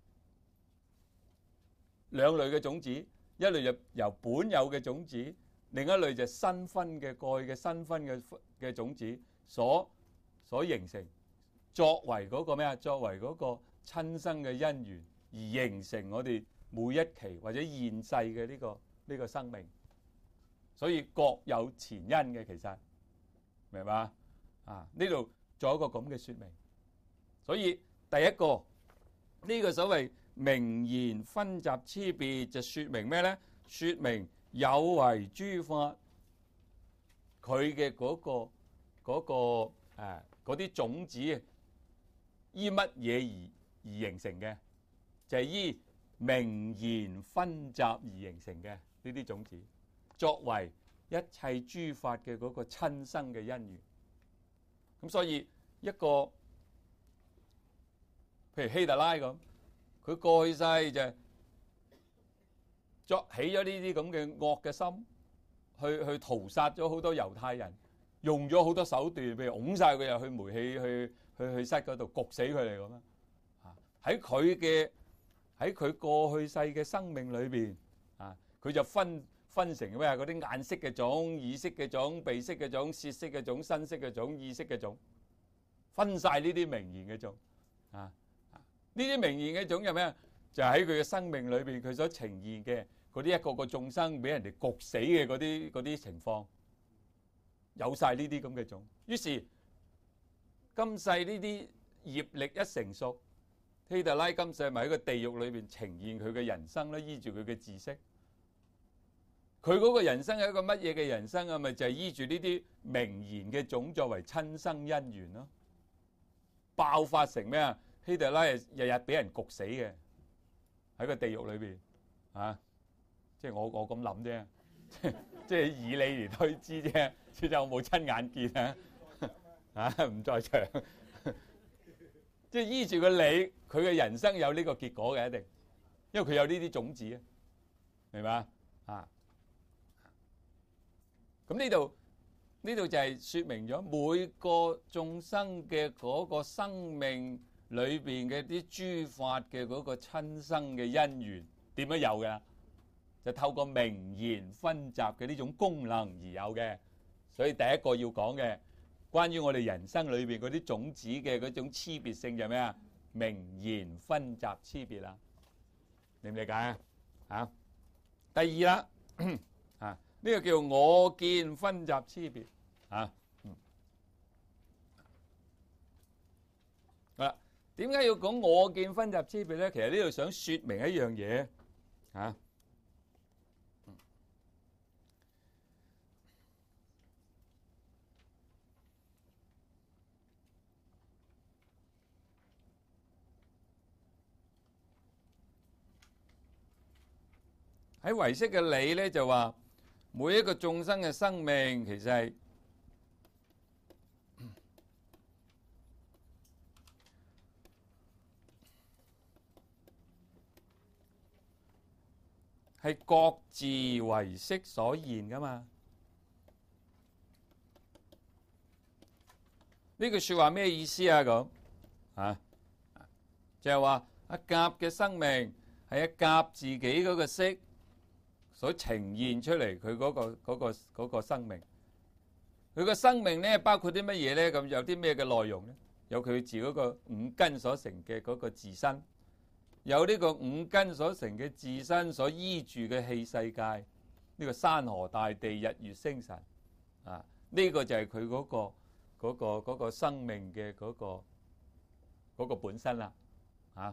兩類嘅種子。一類就由本有嘅種子，另一類就新分嘅過去嘅新分嘅種子所形成，作為嗰個咩啊？作為嗰個親生嘅因緣而形成我哋每一期或者現世嘅呢個生命，所以各有前因嘅，其實明白嘛？呢度做一個咁嘅說明，所以第一個呢個所謂名言分集差別就說明咩咧？說明有為諸法佢嘅嗰啲種子依乜嘢而形成嘅，就係依名言分集而形成嘅呢啲種子，作為一切諸法嘅嗰個親生嘅因緣。咁所以一個譬如希特拉咁，佢過去世就作起咗呢啲咁嘅惡嘅心，去屠殺咗好多猶太人，用咗好多手段，譬如拱晒佢入去煤氣去室嗰度焗死佢哋咁啊！喺佢過去世嘅生命裏邊啊，佢就分成咩嗰啲眼識嘅種、耳識嘅種、鼻識嘅種、舌識嘅種、身識嘅種、意識嘅種，分晒呢啲名言嘅種啊！呢啲名言嘅種係咩啊？就喺佢嘅生命裏邊，佢所呈現嘅嗰啲一個個眾生俾人哋焗死嘅嗰啲情況，有晒呢啲咁嘅種。於是今世呢啲業力一成熟，希特拉今世咪喺個地獄裏邊呈現佢嘅人生咧，依住佢嘅知識。佢嗰個人生係一個乜嘢嘅人生啊？咪就係依住呢啲名言嘅種作為親生因緣咯，爆發成咩啊？希特拉日日俾人焗死嘅，喺個地獄裏邊啊！即係我咁諗啫，即係以理嚟推知啫，即係我冇親眼見啊！啊，唔在場，即係依住個理，佢嘅人生有呢個結果嘅一定，因為佢有呢啲種子啊，明嘛啊？咁呢度就係說明咗每個眾生嘅嗰個生命裏邊嘅啲諸法嘅嗰個親生嘅因緣點樣有嘅，就透過名言分集嘅呢種功能而有嘅。所以第一個要講嘅關於我哋人生裏邊嗰啲種子嘅嗰種差別性就係咩啊？名言分集差別啦，理唔理解啊？啊，第二啦，啊。呢個叫我見分集差別啊，好啦，點解要講我見分集差別咧？其實呢度想說明一樣嘢啊，喺唯識嘅理咧就話。每一個眾生嘅生命其實係各自唯識所現噶嘛？呢句說話咩意思啊？咁啊，就係話阿甲嘅生命係阿甲自己嗰個識所呈現出嚟，佢嗰個生命，佢個生命咧包括啲乜嘢咧？咁有啲咩嘅內容咧？有佢自嗰個五根所成嘅嗰個自身，有呢個五根所成嘅自身所依住嘅器世界，呢個山河大地、日月星辰啊，呢個就係佢嗰個生命嘅嗰個本身啦，啊，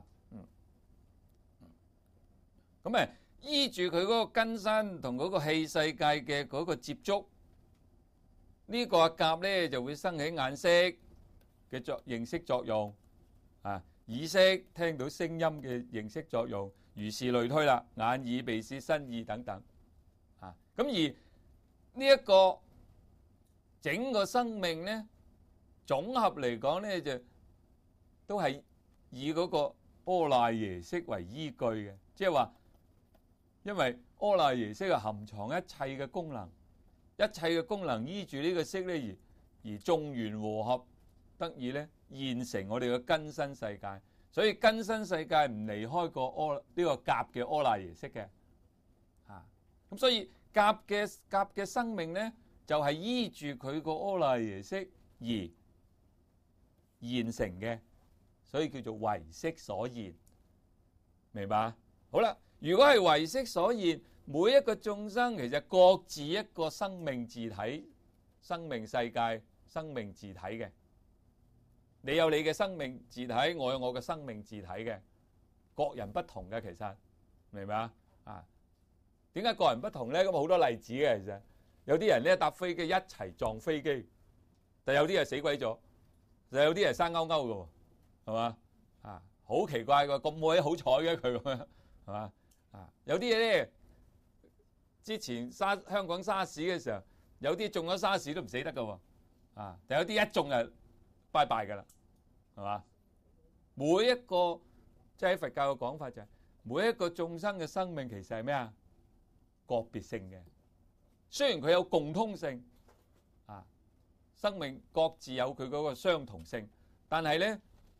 咁誒。依住佢嗰個根身同嗰個器世界嘅嗰個接觸，呢個阿甲咧就會生起眼識嘅認識作用，啊，耳識聽到聲音嘅認識作用，如是類推啦，眼耳鼻舌身意等等，啊，咁而呢一個整個生命咧，總合嚟講咧就都係以嗰個阿賴耶識為依據嘅，即係話。因為阿賴耶識係含藏一切嘅功能，一切嘅功能依住呢個識咧而眾緣和合得以咧現成我哋嘅根身世界，所以根身世界唔離開過呢個甲嘅阿賴耶識嘅，咁所以甲嘅生命咧就係依住佢個阿賴耶識而現成嘅，所以叫做唯識所現，明白？好啦。如果係唯識所現，每一個眾生其實各自一個生命自體、生命世界、生命自體嘅。你有你嘅生命自體，我有我嘅生命自體嘅，各人不同嘅其實，明白啊？點解各人不同咧？咁好多例子嘅其實，有啲人咧搭飛機一齊撞飛機，但有啲係死鬼咗，就有啲係生勾勾嘅，係嘛？啊， 好奇怪㗎，咁鬼好彩嘅佢咁樣，係嘛？有啲嘢咧，之前香港沙士嘅時候，有啲中咗沙士都唔死得㗎喎，但有啲一中就拜拜㗎啦，係嘛？每一個即係喺佛教嘅講法就係，每一個眾生嘅生命其實係咩啊？個別性嘅，雖然佢有共通性，生命各自有佢嗰個相同性，但係咧，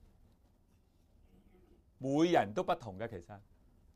每人都不同嘅。其實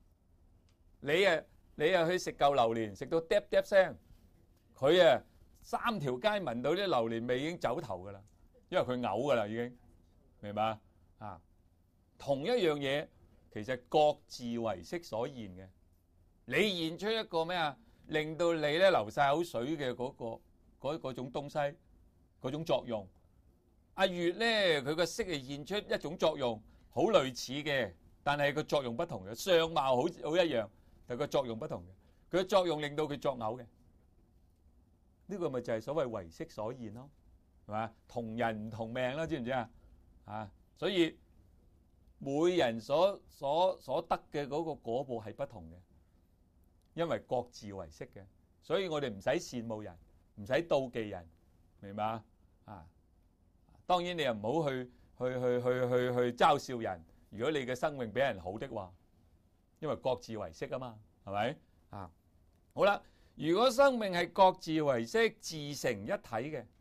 你去食嚿榴蓮，食到嗒嗒聲，佢3條街聞到啲榴蓮味已經走頭噶啦，因為佢嘔噶啦已經，明白啊？同一樣嘢，其實各自為色所現嘅。你現出一個咩啊？令到你咧流晒口水嘅嗰種東西，嗰種作用。阿月咧，佢個色係現出一種作用，好類似嘅，但係個作用不同嘅，相貌好一樣，但係個作用不同嘅。佢嘅作用令到佢作嘔嘅。呢個咪就係所謂為色所現咯，係嘛？同人唔同命啦，知唔知啊？所以每人所得嘅嗰個果報係不同嘅。因為各自為色嘅，所以我哋唔使羨慕人，唔使妒忌人，明白啊？當然你又唔好去嘲笑人。如果你嘅生命比人好的話，因為各自為色啊嘛，係咪啊？好啦，如果生命係各自為色，自成一體嘅，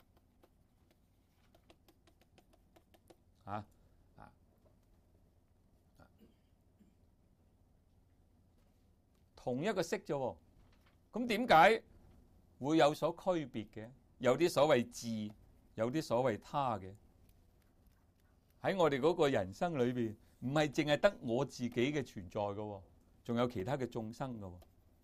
同一個色啫，咁點解會有所區別嘅？有啲所謂自，有啲所謂他嘅。喺我哋嗰個人生裏邊，唔係淨係得我自己嘅存在嘅，仲有其他嘅眾生嘅。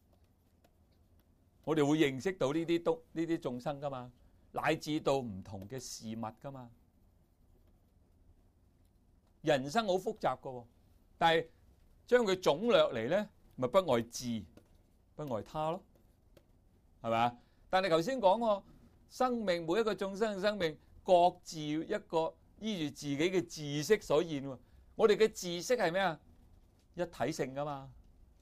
我哋會認識到呢啲眾生噶嘛，乃至到唔同嘅事物噶嘛。人生好複雜嘅，但係將佢總略嚟咧，咪不外自，不外他咯，係咪？但係頭先講過，生命每一個眾生嘅生命，各自一個依住自己嘅自色所現。我哋嘅自色係咩啊？一體性噶嘛，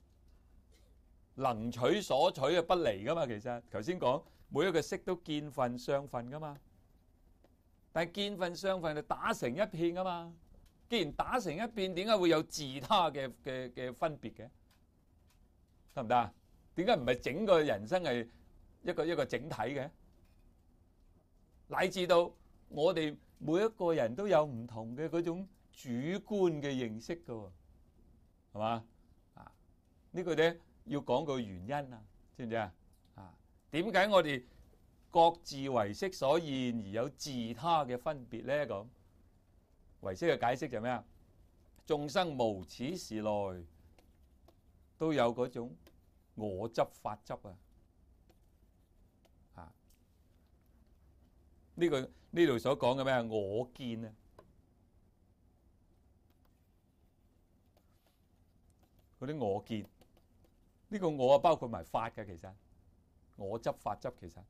能取所取啊，不離噶嘛。其實頭先講每一個色都見分相分噶嘛，但係見分相分就打成一片噶嘛。既然打成一片，點解會有自他嘅分別嘅？得唔得啊？點解唔係整個人生係一個整體嘅？乃至到我哋每一個人都有唔同嘅嗰種主觀嘅認識㗎，係嘛？呢個咧要講個原因啊，知唔知啊？點解我哋各自為色所現而有自他嘅分別咧？咁唯識嘅解釋就係咩啊？眾生無始時來都有嗰種我執法執啊！呢度所講嘅咩啊？我見啊，嗰啲我見，呢個我啊包括埋法嘅，其實我執法執其實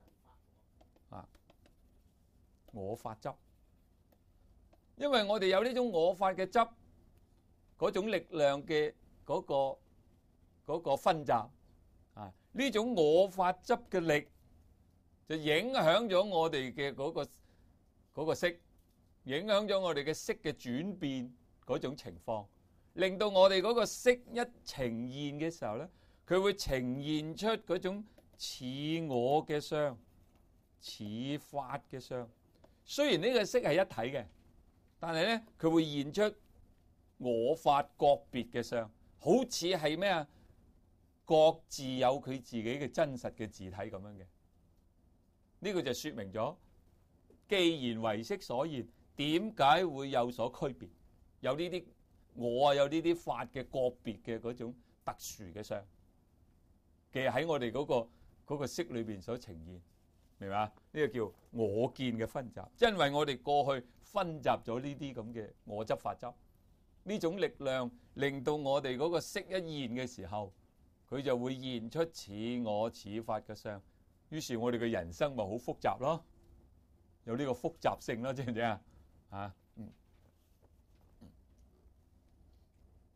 我法執。因為我哋有呢種我法嘅執，嗰種力量嘅嗰個分集呢種我法執嘅力就影響咗我哋嘅嗰個色，影響咗我哋嘅色嘅轉變嗰種情況，令到我哋嗰個色一呈現嘅時候咧，佢會呈現出嗰種似我嘅相，似法嘅相。雖然呢個色係一體嘅，但係咧，佢會現出我法各別嘅相，好似係咩啊？各自有佢自己嘅真實嘅字體咁樣嘅。呢個就說明咗，既然唯識所現，點解會有所區別？有呢啲我有呢啲法嘅個別嘅嗰種特殊嘅相，嘅喺我哋嗰個色裏邊所呈現。明白？呢個叫我見嘅分集，因為我哋過去分集咗呢啲咁嘅我執法執，呢種力量令到我哋嗰個色一現嘅時候，佢就會現出似我似法嘅相。於是我哋嘅人生咪好複雜咯，有呢個複雜性咯，知唔知啊？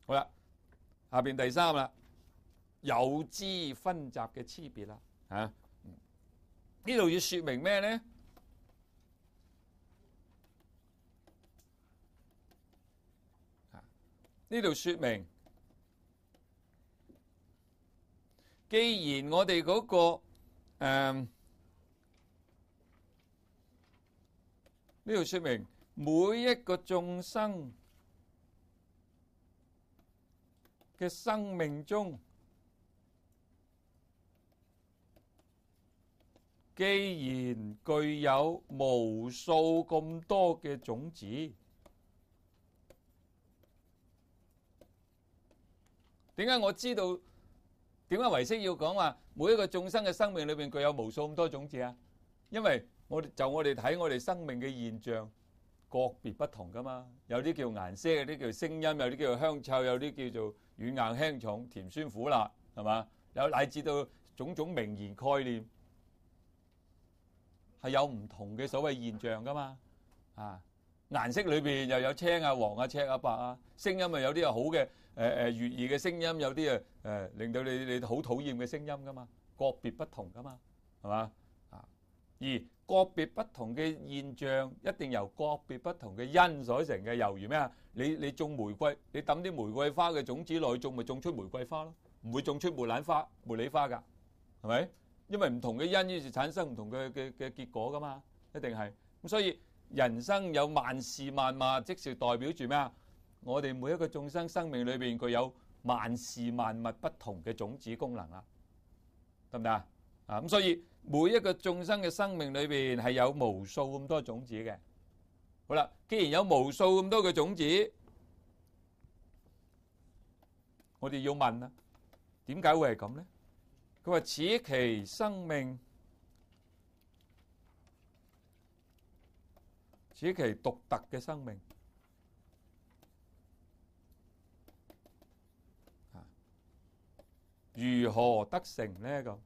好啦，下邊第三啦，有支分集嘅差別啦，呢度要說明咩咧？呢度說明，既然我哋嗰個呢度說明每一個眾生嘅生命中，既然具有無數咁多嘅種子，點解我知道？點解唯識要講話每一個眾生嘅生命裏邊具有無數咁多種子啊？因為我哋睇我哋生命嘅現象，個別不同噶嘛。有啲叫顏色，有啲叫聲音，有啲叫做香臭，有啲叫做軟硬輕重、甜酸苦辣，係嘛？有乃至到種種名言概念，係有唔同嘅所謂現象噶嘛。顏色裏邊又有青啊、黃啊、赤啊、白啊，聲音啊有啲係好嘅悅耳嘅聲音，有啲令到你好討厭嘅聲音噶嘛，個別不同噶嘛，係嘛？而個別不同嘅現象一定由個別不同嘅因所成嘅，猶如咩啊？你種玫瑰，你抌啲玫瑰花嘅種子落去種，咪種出玫瑰花咯，唔會種出茉莉花㗎，係咪？因為唔同嘅因，於是產生唔同嘅結果㗎嘛，一定係咁，所以。人生有萬事萬物，即是代表住咩啊？我哋每一個眾生生命裏邊具有萬事萬物不同嘅種子功能啦，得唔得啊？咁所以每一個眾生嘅生命裏邊係有無數咁多種子嘅。好啦，既然有無數咁多嘅種子，我哋要問啦，點解會係咁咧？佢話此其生命。此其獨特嘅生命，如何得成呢？咁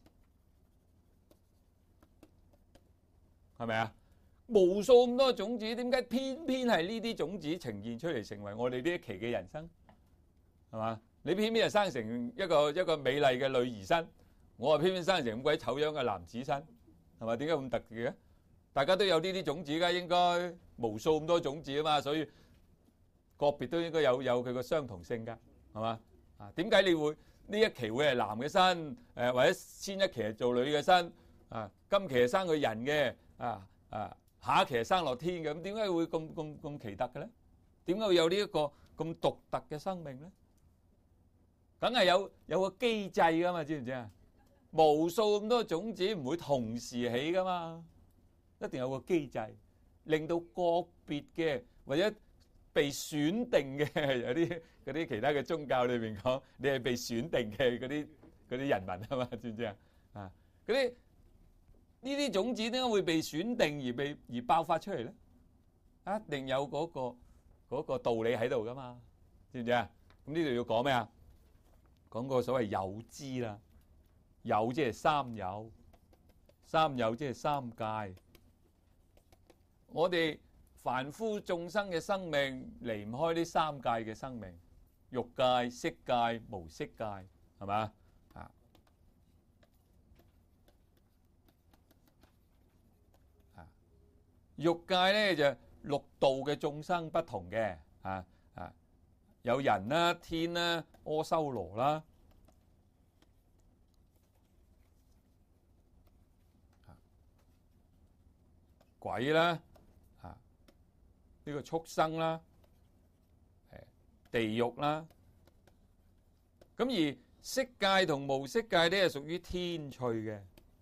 係咪啊？無數咁多種子，點解偏偏係呢啲種子呈現出嚟，成為我哋呢一期嘅人生？係嘛？你偏偏係生成一個美麗嘅女兒身，我啊偏偏生成咁鬼醜樣嘅男子身，係咪？點解咁特別嘅？大家都有呢啲種子㗎，應該無數咁多種子啊嘛，所以個別都應該有佢個相同性㗎，係嘛？點解你會呢一期會係男嘅身，或者先一期係做女嘅身，今期係生個人嘅，下一期係生落天嘅，咁點解會咁奇特嘅咧？點解會有呢一個咁獨特嘅生命咧？梗係有個機制㗎嘛，知唔知啊？無數咁多種子唔會同時起㗎嘛。一定有個機制，令到個別嘅或者被選定嘅，有啲嗰啲其他嘅宗教裏邊講，你係被選定嘅嗰啲人民啊嘛，知唔知啊？嗰啲呢啲種子點解會被選定而爆發出嚟咧？一定有嗰個道理喺度噶嘛，知唔知啊？咁呢度要講咩啊？講個所謂有支啦，有即係三有，三有即係三界。我哋凡夫眾生嘅生命離唔開呢三界嘅生命，欲界、色界、無色界，係嘛？欲界咧就六道嘅眾生不同嘅，有人啦、天啦、阿修羅啦，鬼啦。呢個畜生啦，地獄啦，咁而色界同無色界咧係屬於天趣嘅，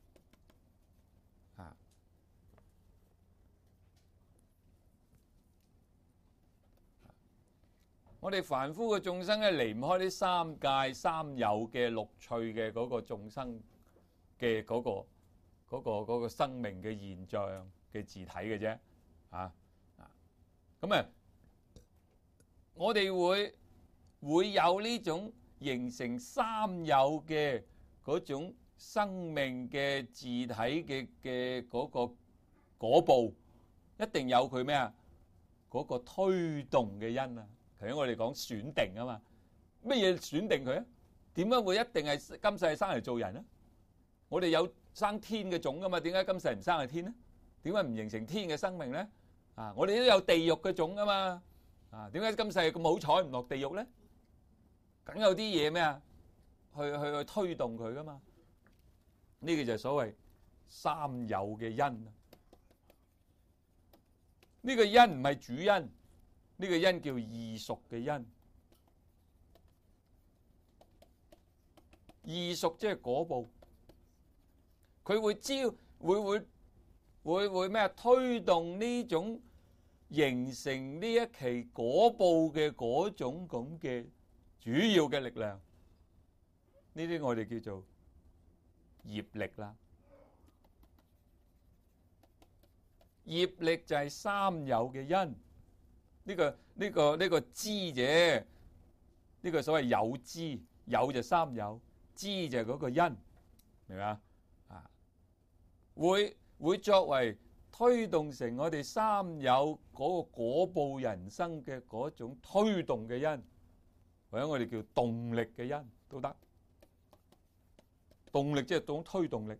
我哋凡夫嘅眾生咧離唔開呢三界三有嘅六趣嘅嗰個眾生嘅嗰個生命嘅現象嘅自體嘅啫，咁啊，我哋會有呢種形成三有嘅嗰種生命嘅自體嘅嗰部，一定有佢咩啊？嗰個推動嘅因啊！頭先我哋講選定啊嘛， 乜嘢選定佢啊？點解會一定係今世生嚟做人啊？我哋有生天嘅種噶嘛？點解今世唔生係天呢？點解唔形成天嘅生命咧？啊，我哋都有地獄嘅種噶嘛？啊，點解今世咁好彩唔落地獄咧？梗有啲嘢咩啊？去推動佢噶嘛？呢個就係所謂三有嘅因。呢個因唔係主因，呢個因叫異熟嘅因。異熟即係果報，佢會咩啊？推動呢種形成呢一期果報嘅嗰種咁嘅主要嘅力量，呢啲我哋叫做業力啦。業力就係三有嘅因，呢個知啫，呢個所謂有知，有就三有，知就係嗰個因，明嘛？啊，會作為推動成我哋三有嗰個果報人生嘅嗰種推動嘅因，或者我哋叫動力嘅因都得。動力即係種推動力。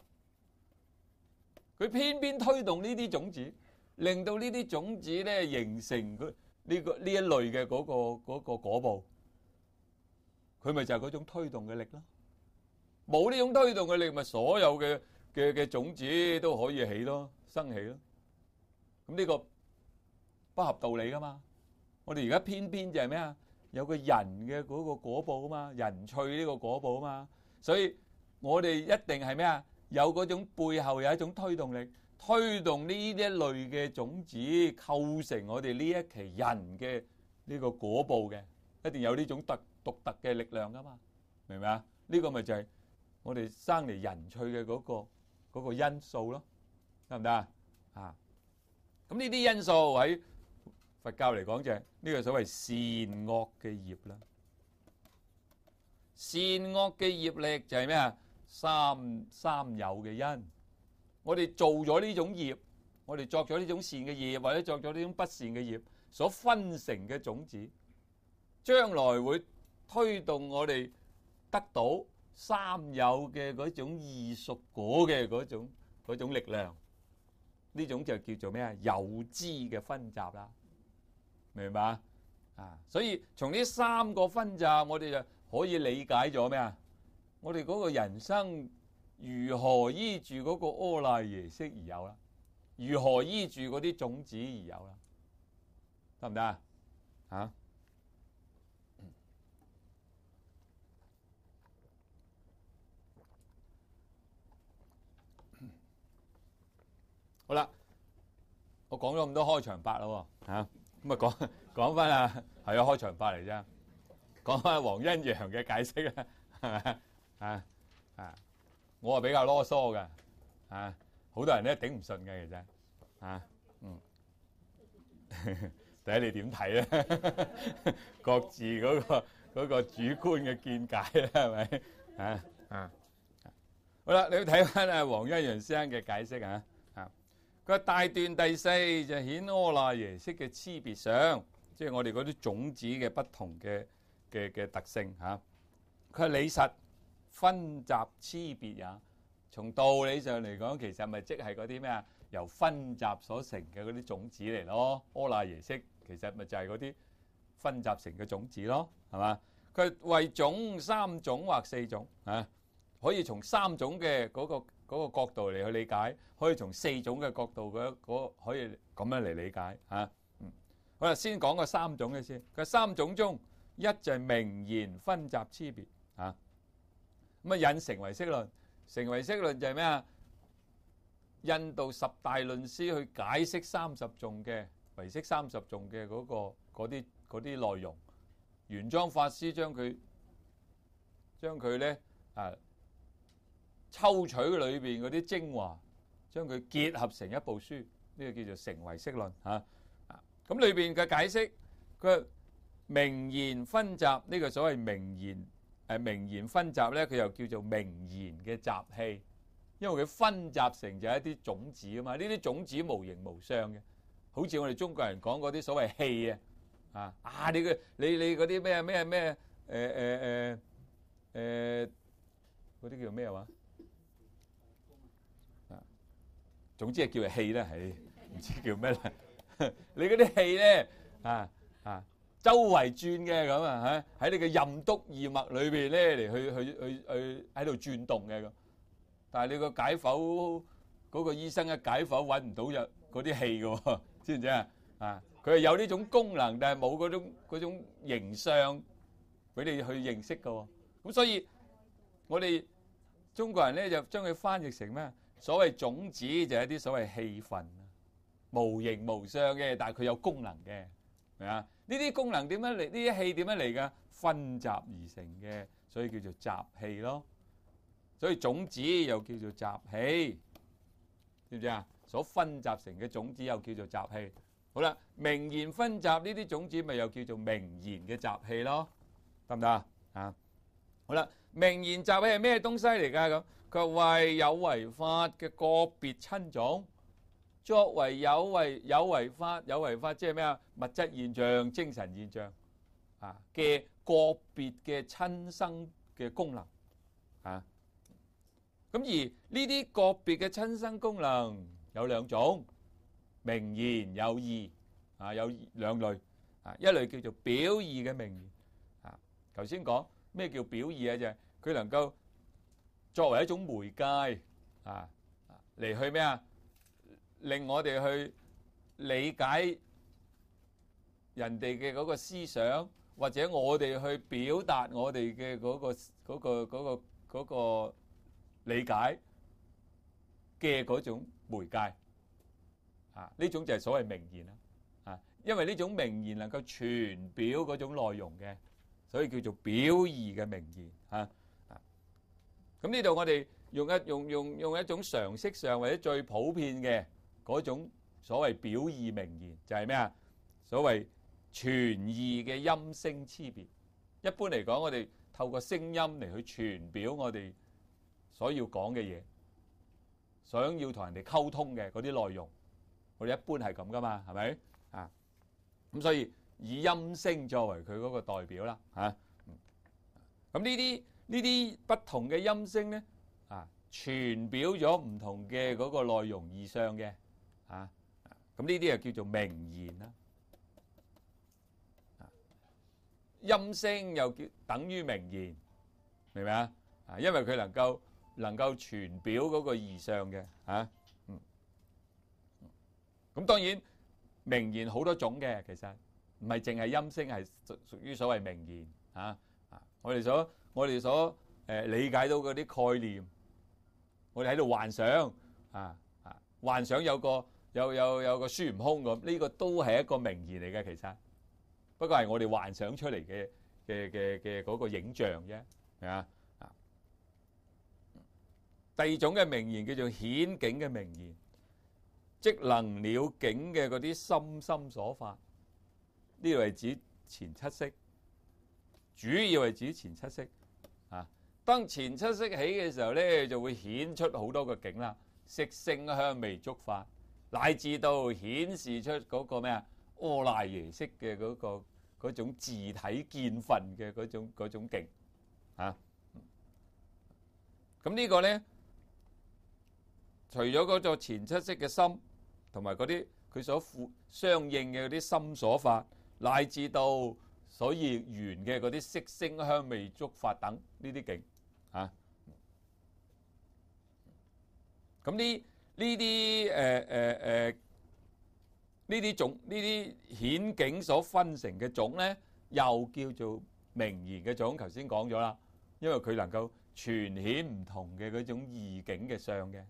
佢偏偏推動呢啲種子，令到呢啲種子咧形成佢呢一類嘅嗰個果報，佢咪就係嗰種推動嘅力咯。冇呢種推動嘅力，咪所有嘅種子都可以起咯，生起咯。咁呢個不合道理噶嘛？我哋而家偏偏就係咩啊？有個人嘅嗰個果報啊嘛，人趣呢個果報啊嘛，所以我哋一定係咩啊？有嗰種背後有一種推動力，推動呢一類嘅種子構成我哋呢一期人嘅呢個果報嘅，一定有呢種獨特嘅力量噶嘛，明唔明啊？呢個咪就係我哋生嚟人趣嘅嗰個因素咯，得唔得啊？啊，咁呢啲因素喺佛教嚟講就係呢個所謂善惡嘅業啦。善惡嘅業力就係咩啊？三有嘅因，我哋做咗呢種業，我哋作咗呢種善嘅業，或者作咗呢種不善嘅業，所分成嘅種子，將來會推動我哋得到三有嘅嗰種異熟果嘅嗰種力量，呢種就叫做咩啊？有支嘅分集啦，明白啊？所以從呢三個分集，我哋就可以理解咗咩啊？我哋嗰個人生如何依住嗰個阿賴耶識而有啦？如何依住嗰啲種子而有啦？得唔得啊？嚇！好啦，我講咗咁多開場白啦喎，嚇咁啊講翻啊，係啊開場白嚟啫，講翻黃恩揚嘅解釋啦，係咪？我係比較囉嗦嘅，好多人咧頂唔順嘅，其實，睇你點睇咧？各自嗰個主觀嘅見解啦，係咪？好啦，你要睇翻啊黃恩揚先生嘅解釋啊，佢話大段第四就顯阿賴耶識嘅差別相，即係我哋嗰啲種子嘅不同嘅特性嚇。佢係理實。分集差別也，從道理上嚟講，其實咪即係嗰啲咩啊？由分集所成嘅嗰啲種子嚟咯。阿賴耶識其實咪就係嗰啲分集成嘅種子咯，係嘛？佢為種三種或四種啊，可以從三種嘅嗰個角度嚟去理解，可以從四種嘅角度可以咁樣嚟理解嚇。好啦，先講個三種嘅先。佢三種中一就係名言分集差別嚇。咁啊引成唯識論，成唯識論就係咩啊？印度十大論師去解釋30頌嘅唯識30頌嘅嗰啲內容，玄奘法師將佢咧抽取裏邊嗰啲精華，將佢結合成一部書，呢個叫做成唯識論嚇。咁裏邊嘅解釋，佢名言分集呢個所謂名言分集咧，佢又叫做名言嘅集氣，因為佢分集成就係一啲種子啊嘛。呢啲種子無形無相嘅，好似我哋中國人講嗰啲所謂氣啊，你嗰啲咩嗰啲叫咩話？總之係叫氣啦，係唔知叫咩啦。你嗰啲氣咧周圍轉嘅咁啊喺你嘅任督二脈裏邊咧嚟去喺度轉動嘅咁。但係你個解剖嗰個醫生嘅解剖揾唔到有嗰啲氣嘅喎，知唔知啊？佢係有呢種功能，但係冇嗰種形象俾你去認識嘅喎。咁所以我哋中國人咧就將佢翻譯成咩？所謂種子就係一啲所謂氣分，無形無相嘅，但係佢有功能嘅，係啊？呢啲功能點樣嚟？呢啲氣點樣嚟㗎？分集而成嘅，所以叫做集氣咯。所以種子又叫做集氣，知唔知啊？所分集成嘅種子又叫做集氣。好啦，名言分集呢啲種子咪又叫做名言嘅集氣咯，得唔得啊？好啦，名言集氣係咩東西嚟㗎？咁佢為有為法嘅個別親種，作為有為法即係咩啊？物質現象、精神現象嘅個別嘅親生嘅功能啊。咁而呢啲個別嘅親生功能有兩種，名言有義有兩類一類叫做表義嘅名言頭先講咩叫表義啊？就係佢能夠作為一種媒介嚟去咩啊？令我哋去理解人哋嘅嗰個思想，或者我哋去表達我哋嘅嗰個理解嘅嗰種媒介呢種就係所謂名言啦因為呢種名言能夠傳表嗰種內容嘅，所以叫做表義嘅名言咁呢度我哋用一種常識上或者最普遍嘅嗰種所謂表義名言，就係咩啊？所謂傳義嘅音聲差別。一般嚟講，我哋透過聲音嚟去傳表我哋所要講嘅嘢，想要同人哋溝通嘅嗰啲內容，我哋一般係咁噶嘛，係咪咁所以以音聲作為佢嗰個代表啦咁呢啲不同嘅音聲咧傳表咗唔同嘅嗰個內容意象嘅咁呢啲就叫做名言啦。音聲又等於名言，明唔明啊？因為佢能夠傳表嗰個意象嘅咁當然名言好多種嘅，其實唔係淨係音聲係屬於所謂名言我哋所理解到嗰啲概念，我哋喺度幻想幻想有個孫悟空咁，呢個都係一個名言嚟嘅，其實不過係我哋幻想出嚟嘅嗰個影像啫，係嘛？第二種嘅名言叫做顯境嘅名言，即能了境嘅嗰啲心心所發，呢度係指前七識，主要係指前七識當前七識起嘅時候咧，就會顯出好多個境啦，色聲香味觸法，乃至到顯示出嗰個咩阿賴耶識嘅嗰種自體見分嘅嗰種境咁呢個咧，除咗嗰個前七識嘅心，同埋嗰啲佢所相應嘅嗰啲心所法，乃至到所以緣嘅嗰啲色聲香味觸法等呢啲境咁呢啲顯境所分成嘅種咧，又叫做名言嘅種。頭先講咗啦，因為佢能夠傳顯唔同嘅嗰種異境嘅相嘅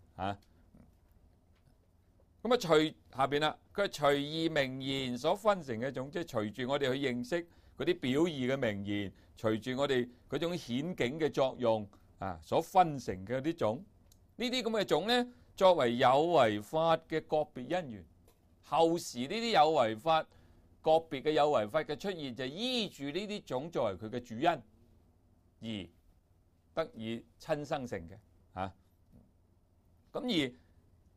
咁隨下邊啦，佢係隨義名言所分成嘅種，即係隨住我哋去認識嗰啲表義嘅名言，隨住我哋嗰種顯境嘅作用所分成嘅啲種。呢啲咁嘅種咧，作為有為法嘅個別因緣，後時呢啲有為法個別嘅有為法嘅出現，就依住呢啲種作為佢嘅主因而得以親生成嘅咁而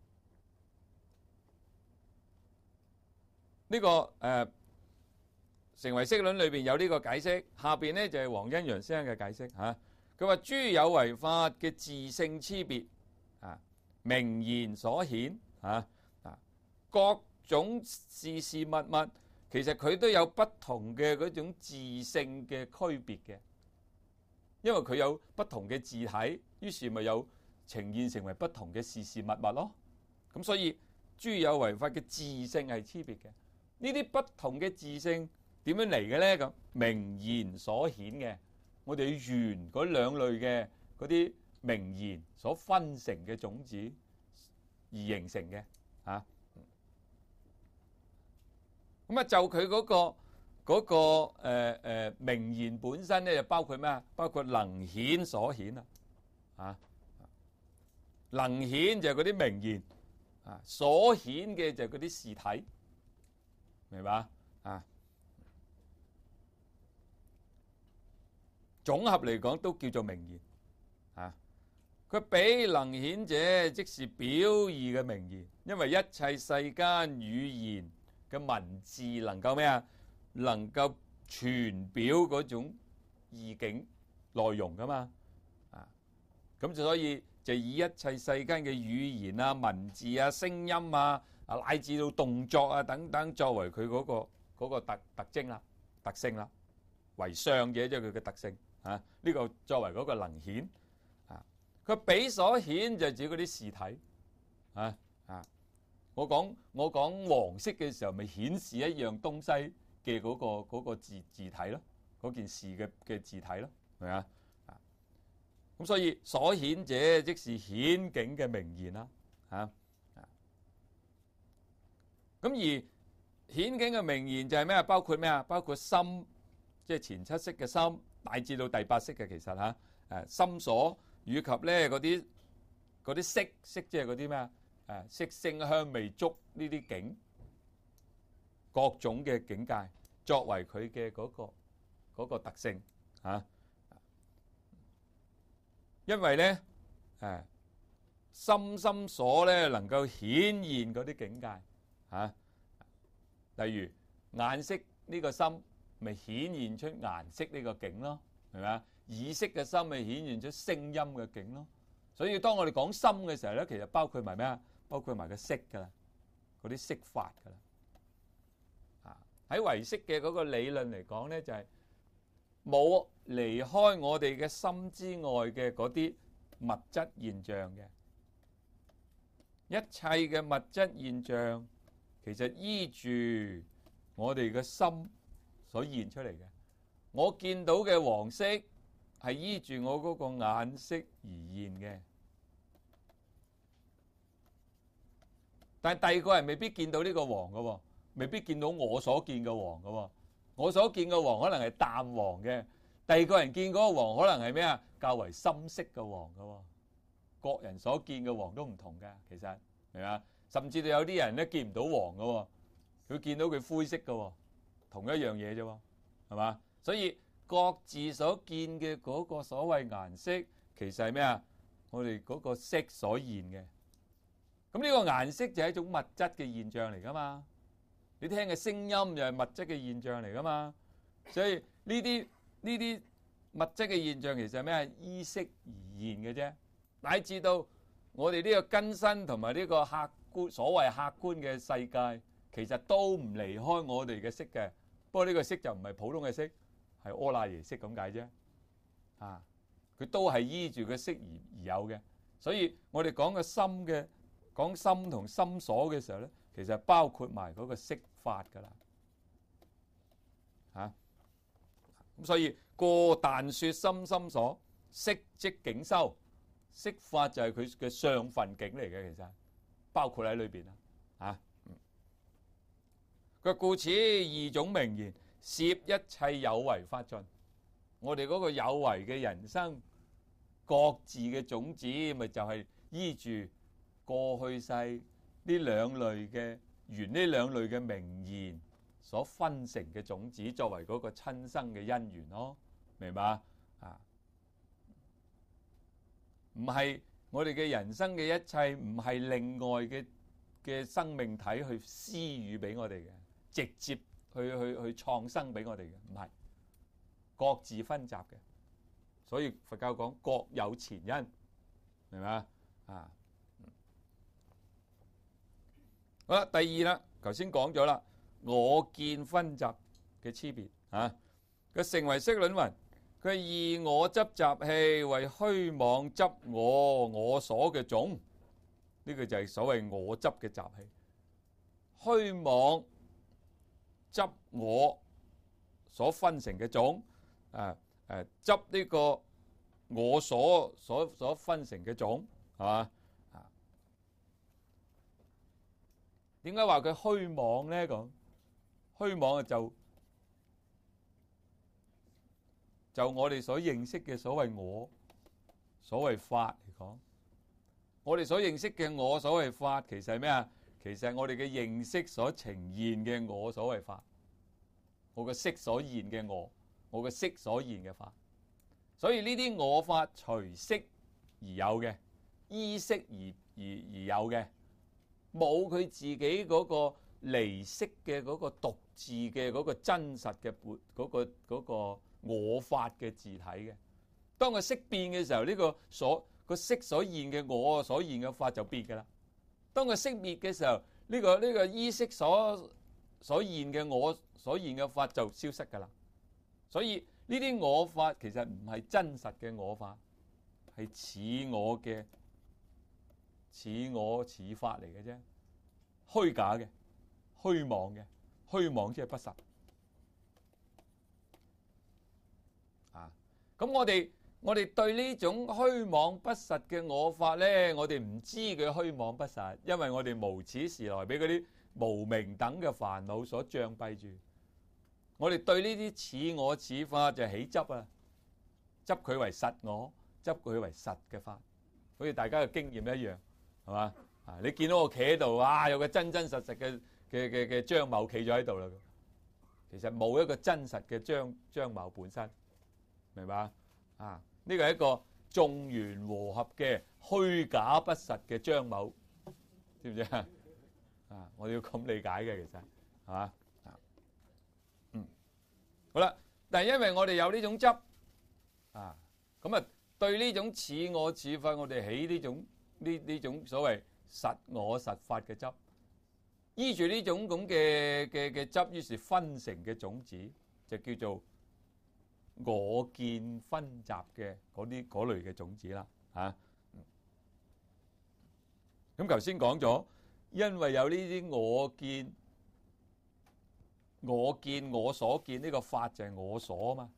呢個成唯識論裏邊有呢個解釋，下邊咧就係黃恩揚先生嘅解釋嚇。佢話諸有為法嘅自性差別啊，名言所顯各種事事物物，其實佢都有不同嘅嗰種自性嘅區別嘅，因為佢有不同嘅自體，於是咪有呈現成為不同嘅事事物物咯。咁所以諸有為法嘅自性係差別嘅。呢啲不同嘅自性點樣嚟嘅咧？咁名言所顯嘅，我哋緣嗰兩類嘅嗰啲名言所分成嘅種子而形成嘅嚇。咁就佢嗰個名言本身咧，就包括咩啊？包括能顯所顯能顯就係嗰啲名言所顯嘅就係嗰啲事體，明白啊？總合嚟講都叫做名言佢比能顯者，即是表義嘅名言，因為一切世間語言嘅文字能夠咩啊？能夠傳表嗰種意境內容噶嘛咁所以就以一切世間嘅語言啊、文字啊、聲音啊、乃至到動作啊等等，作為佢嗰個特徵啦、特性啦，為上者即係佢嘅特性呢個作為嗰個能顯佢比所顯就指嗰啲事體我講黃色嘅時候，咪顯示一樣東西嘅嗰個字體咯，嗰件事嘅字體咯，係咪咁所以所顯者即是顯境嘅名言啦咁而顯境嘅名言就係咩？包括咩啊？包括心，即係前七識嘅心，乃至到第八識嘅其實心所，以及咧嗰啲色，即係嗰啲咩啊？色聲香味觸呢啲境，各種嘅境界，作為佢嘅嗰個特性因為咧心所咧能夠顯現嗰啲境界例如眼識呢個心咪顯現出顏色呢個境咯，係咪啊？耳識嘅心咪顯現出聲音嘅境咯。所以當我哋講心嘅時候咧，其實包括埋咩啊？包括埋個色噶啦，嗰啲色法噶啦喺唯識嘅嗰個理論嚟講咧，就係冇離開我哋嘅心之外嘅嗰啲物質現象嘅，一切嘅物質現象其實依住我哋嘅心所現出嚟嘅。我見到嘅黃色係依住我嗰個眼色而現嘅，但係第二個人未必見到呢個黃嘅，未必見到我所見嘅黃嘅。我所見嘅黃可能係淡黃嘅，第二個人見嗰個黃可能係咩啊？較為深色嘅黃嘅。各人所見嘅黃都唔同嘅，其實係嘛？甚至到有啲人咧見唔到黃嘅，佢見到佢灰色嘅，同一樣嘢啫，係嘛？所以各自所見嘅嗰個所謂顏色，其實係咩啊？我哋嗰個色所現嘅。咁呢個顏色就係一種物質嘅現象嚟噶嘛？你聽嘅聲音又係物質嘅現象嚟噶嘛？所以呢啲物質嘅現象其實係咩啊？依色而現嘅啫。乃至到我哋呢個根身同埋呢個客觀所謂客觀嘅世界，其實都唔離開我哋嘅色嘅。不過呢個色就唔係普通嘅色，係阿賴耶識咁解啫。佢都係依住個色而有嘅。所以我哋講心同心所嘅時候咧，其實包括埋嗰個色法噶啦。咁所以過但說心所，色即境修。色法就係佢嘅上分境嚟嘅，其實包括喺裏邊啦。佢故此二種名言，攝一切有為法盡。我哋嗰個有為嘅人生，各自嘅種子，咪就係依住過去世呢兩類嘅緣，呢兩類嘅名言所分成嘅種子，作為嗰個親生嘅因緣咯，明白唔係我哋嘅人生嘅一切，唔係另外嘅生命體去施予俾我哋嘅，直接去創生俾我哋嘅，唔係各自分集嘅。所以佛教講各有前因，明嘛？啊，好啦，第二啦，頭先講咗啦，我見分集嘅差別啊，佢成唯識論云，佢係二我執習氣為虛妄執我所嘅種，呢個就係所謂我執嘅習氣。虛妄執我所分成嘅種，執呢個我所分成嘅種，係嘛？點解話佢虛妄咧？咁虛妄就我哋所認識嘅所謂我，所謂法嚟講，我哋所認識嘅我所謂法，其實係咩啊？其實係我哋嘅認識所呈現嘅我所謂法，我嘅識所現嘅我嘅識所現嘅法。所以呢啲我法隨識而有嘅，依識而有嘅，冇佢自己嗰個離識嘅嗰個獨自嘅嗰個真實嘅嗰個我法嘅自體嘅。當個識變嘅時候，呢個識所現嘅我所現嘅法就變㗎啦。當佢熄滅嘅時候，呢個依識所現嘅我所現嘅法就消失㗎啦。所以呢啲我法其實唔係真實嘅我法，係似我似法嚟嘅啫，虛假嘅、虛妄嘅，虛妄即係不實。咁我哋對呢種虛妄不實嘅我法咧，我哋唔知佢虛妄不實，因為我哋無始時來俾嗰啲無明等嘅煩惱所障蔽住。我哋對呢啲似我似法就起執啊，執佢為實我，執佢為實嘅法。好似大家嘅經驗一樣，係嘛？你見到我企喺度，有個真真實實嘅張某企咗喺度啦。其實冇一個真實嘅張某本身，明白啊？呢個係一個眾緣和合嘅虛假不實嘅張某，知唔知啊？我哋要咁理解嘅，其實係嘛？好啦，但係因為我哋有呢種執咁對呢種似我似法，我哋起呢種所謂實我實法嘅執，依住呢種咁嘅執，於是分成嘅種子就叫做我見分集嘅嗰類嘅種子啦。咁頭先講咗，因為有呢啲我所見呢個法就係我所嘛，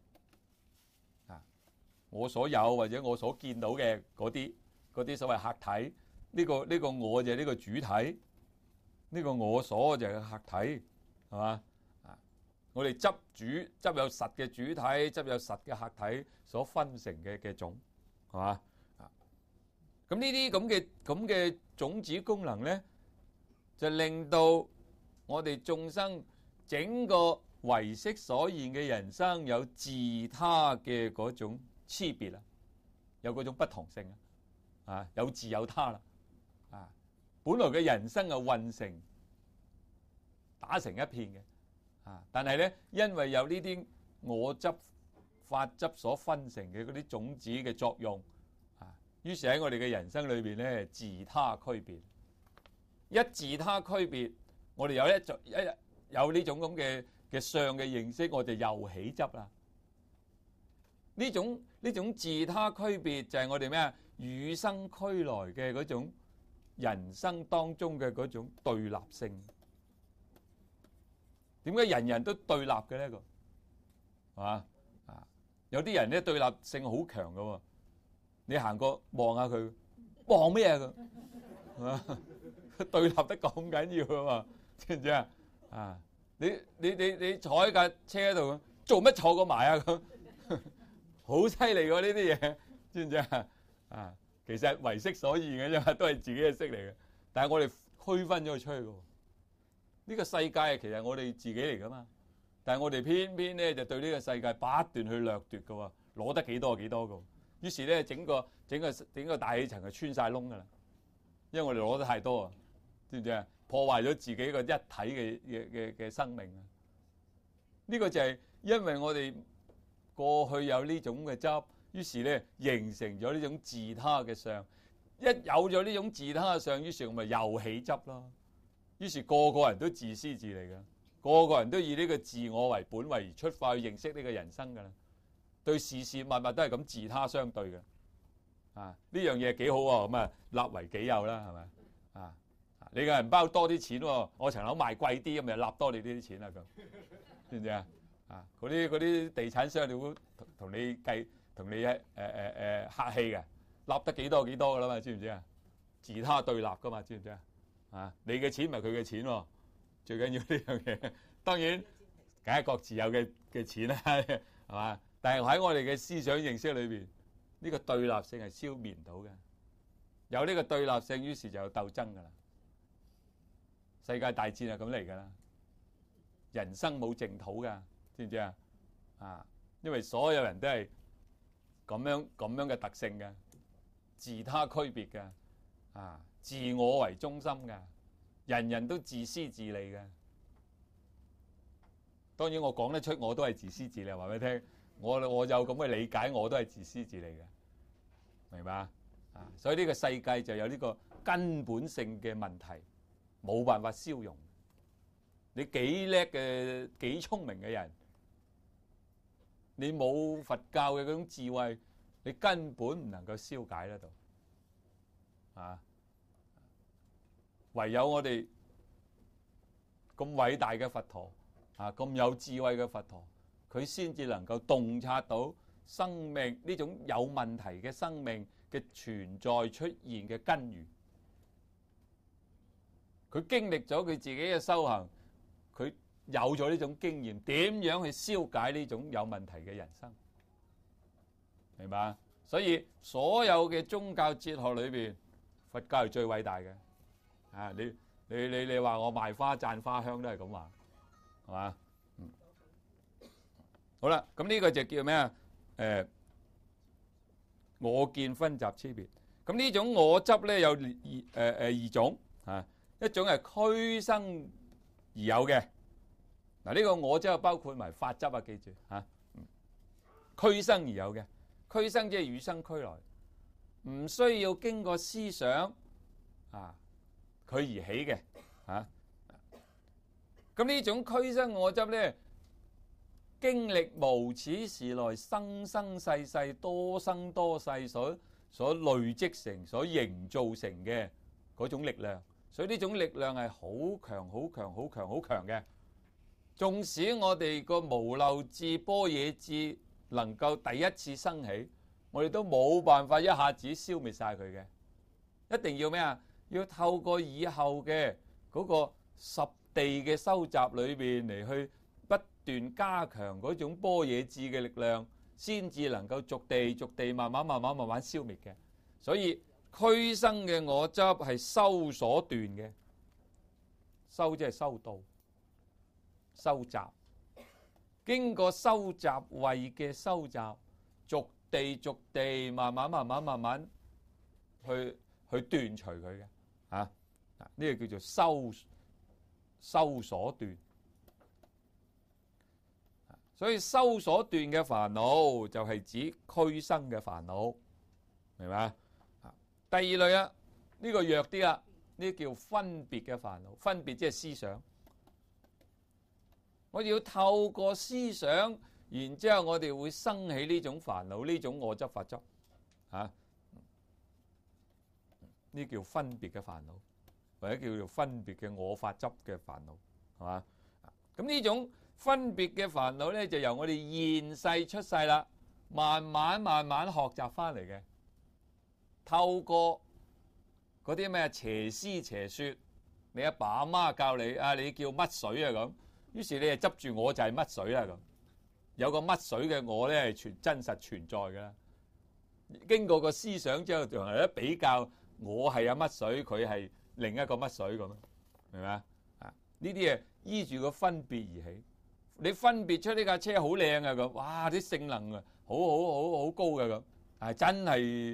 我所有或者我所見到嘅嗰啲所謂客體，呢個我就係呢個主體，呢個我所就係客體，係嘛？我哋執有實嘅主體，執有實嘅客體所分成嘅種，係嘛？咁呢啲咁嘅種子功能咧，就令到我哋眾生整個唯識所現嘅人生有自他嘅嗰種差別啦，有嗰種不同性啦，有自有他啦，本來嘅人生係混成打成一片嘅。但係咧，因為有呢啲我執法執所分成嘅嗰啲種子嘅作用，於是喺我哋嘅人生裏邊咧，自他區別。一自他區別，我哋有呢種咁嘅相嘅認識，我哋又起執啦。呢種自他區別就係我哋咩啊？與生俱來嘅嗰種人生當中嘅嗰種對立性。點解人人都對立嘅呢？係嘛？有啲人咧對立性好強㗎喎，你行過望下佢，望咩啊？佢對立得咁緊要㗎嘛？知唔知啊？你坐喺架車度，做乜坐過埋啊？咁好犀利喎！呢啲嘢知唔知啊？其實唯識所現嘅啫嘛，都係自己嘅識嚟嘅，但係我哋區分咗佢出去㗎。呢個世界其實我哋自己嚟噶嘛，但係我哋偏偏咧就對呢個世界不斷去掠奪噶喎，攞得幾多就幾多噶，於是咧整個大氣層就穿晒窿噶啦，因為我哋攞得太多啊，知唔知啊？破壞咗自己個一體嘅生命啊， 呢個就係因為我哋過去有呢種嘅執，於是咧形成咗呢種自他嘅相。一有咗呢種自他嘅相，於是我咪又起執咯。於是個個人都自私自利㗎，個個人都以呢個自我為本位而出發去認識呢個人生㗎啦。對事事物物都係咁自他相對嘅。啊，呢樣嘢幾好喎，咁啊立為己有啦，係咪？啊，你個銀包多啲錢喎，我層樓賣貴啲，咁咪立多你呢啲錢啦，咁知唔知啊？啊，嗰啲地產商你會同你計，同你客氣嘅，立得幾多幾多噶啦嘛，知唔知啊？自他對立噶嘛，知唔知啊？啊，你嘅錢咪佢嘅錢喎，最緊要呢樣嘢。當然，梗係各自有嘅錢啦，係嘛？但係喺我哋嘅思想認識裏邊，呢個對立性係消滅唔到嘅。有呢個對立性，於是就有鬥爭噶啦。世界大戰係咁嚟噶啦，人生冇淨土噶，知唔知啊？啊，因為所有人都係咁樣嘅特性嘅，自他區別嘅，啊，自我為中心嘅，人人都自私自利嘅。當然我講得出，我都係自私自利，話俾你聽。我有咁嘅理解，我都係自私自利嘅，明白啊？所以呢個世界就有呢個根本性嘅問題，冇辦法消融。你幾叻嘅、幾聰明嘅人，你冇佛教嘅嗰種智慧，你根本唔能夠消解得到。啊，唯有我哋咁偉大嘅佛陀，啊，咁有智慧嘅佛陀，佢先至能夠洞察到生命呢種有問題嘅生命嘅存在出現嘅根源。佢經歷咗佢自己嘅修行，佢有咗呢種經驗，點樣去消解呢種有問題嘅人生？明白？所以所有嘅宗教哲學裏邊，佛教係最偉大嘅。啊，你話我賣花讚花香都係咁話，係嘛？好啦，咁呢個就叫咩啊？我見分集差別。咁呢種我執咧有二種啊，一種係俱生而有嘅。嗱，呢個我執包括埋法執啊，記住嚇。俱生而有嘅，俱生即係與生俱來，唔需要經過思想啊，佢而起嘅嚇。咁呢種俱生我執咧，經歷無始時來生生世世多生多世所累積成、所營造成嘅嗰種力量，所以呢種力量係好強、好強、好強、好強嘅。縱使我哋個無漏智、般若智能夠第一次生起，我哋都冇辦法一下子消滅晒佢嘅。一定要咩啊？要透過以後嘅嗰個十地嘅收集裏邊嚟去不斷加強嗰種般若智嘅力量，先至能夠逐地慢慢消滅嘅。所以俱生嘅我執係修所斷嘅，修即係修道、收集，經過收集位嘅收集，逐地慢慢去斷除佢嘅。啊，呢個叫做修所斷。所以修所斷嘅煩惱就係指俱生嘅煩惱，明白？第二類啊，呢個弱啲啦，呢叫分別嘅煩惱。分別即係思想，我哋要透過思想，然之後我哋會生起呢種煩惱，呢種我執法執，呢叫分別嘅煩惱，或者叫做分別嘅我法執嘅煩惱，係嘛？咁呢種分別嘅煩惱咧，就由我哋現世出世啦，慢慢學習翻嚟嘅。透過嗰啲咩邪師邪說，你阿爸阿媽教你啊，你叫乜水啊咁，於是你就執住我就係乜水啦咁。有個乜水嘅我咧係真實存在㗎啦。經過個思想之後，同人一比較，我係阿乜水，佢係另一個乜水咁，明唔明啊？呢啲係依住個分別而起。你分別出呢架車好靚啊咁，哇！啲性能啊好高嘅咁，但係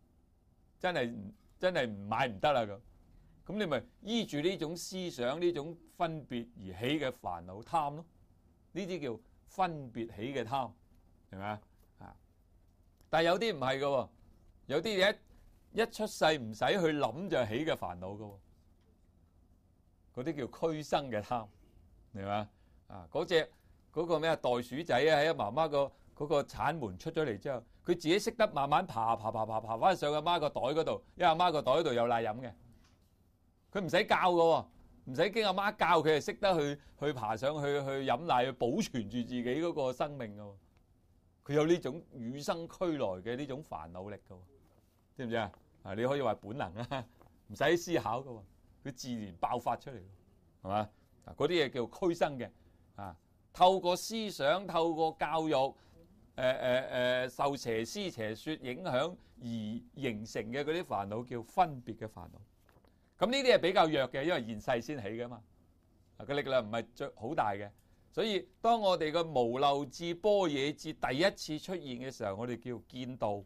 真係唔買唔得啦咁。咁你咪依住呢種思想、呢種分別而起嘅煩惱貪咯。呢呢啲叫分別起嘅貪，係咪啊？但係有啲唔係嘅，有啲嘢一出世唔使去諗就起嘅煩惱嘅，嗰啲叫俱生嘅貪，係咪啊？嗰個咩袋鼠仔啊，喺媽媽嗰個產門出咗嚟之後，佢自己識得慢慢爬翻上阿媽個袋嗰度，因為阿媽個袋度有奶飲嘅，佢唔使教嘅，唔使經阿媽教，佢係識得去爬上去飲奶，去保存住自己嗰個生命嘅。佢有呢種與生俱來嘅呢種煩惱力嘅，知唔知啊？你可以話本能啊，唔使思考嘅，佢自然爆發出嚟，係嘛？嗰啲嘢叫俱生嘅啊，透過思想、透過教育、受邪師邪説影響而形成嘅嗰啲煩惱叫分別嘅煩惱。咁呢啲係比較弱嘅，因為現世先起嘅嘛，個力量唔係最好大嘅。所以當我哋個無漏智、般若智第一次出現嘅時候，我哋叫見道。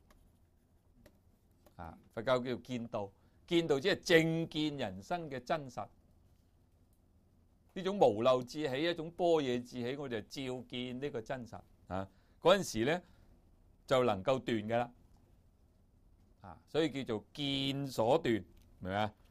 佛教叫見道，見道即係正見人生嘅真實。呢種無漏智起，一種般若智起，我哋就照見呢個真實。嗰陣時咧就能夠斷㗎啦。所以叫做見所斷，明唔明啊？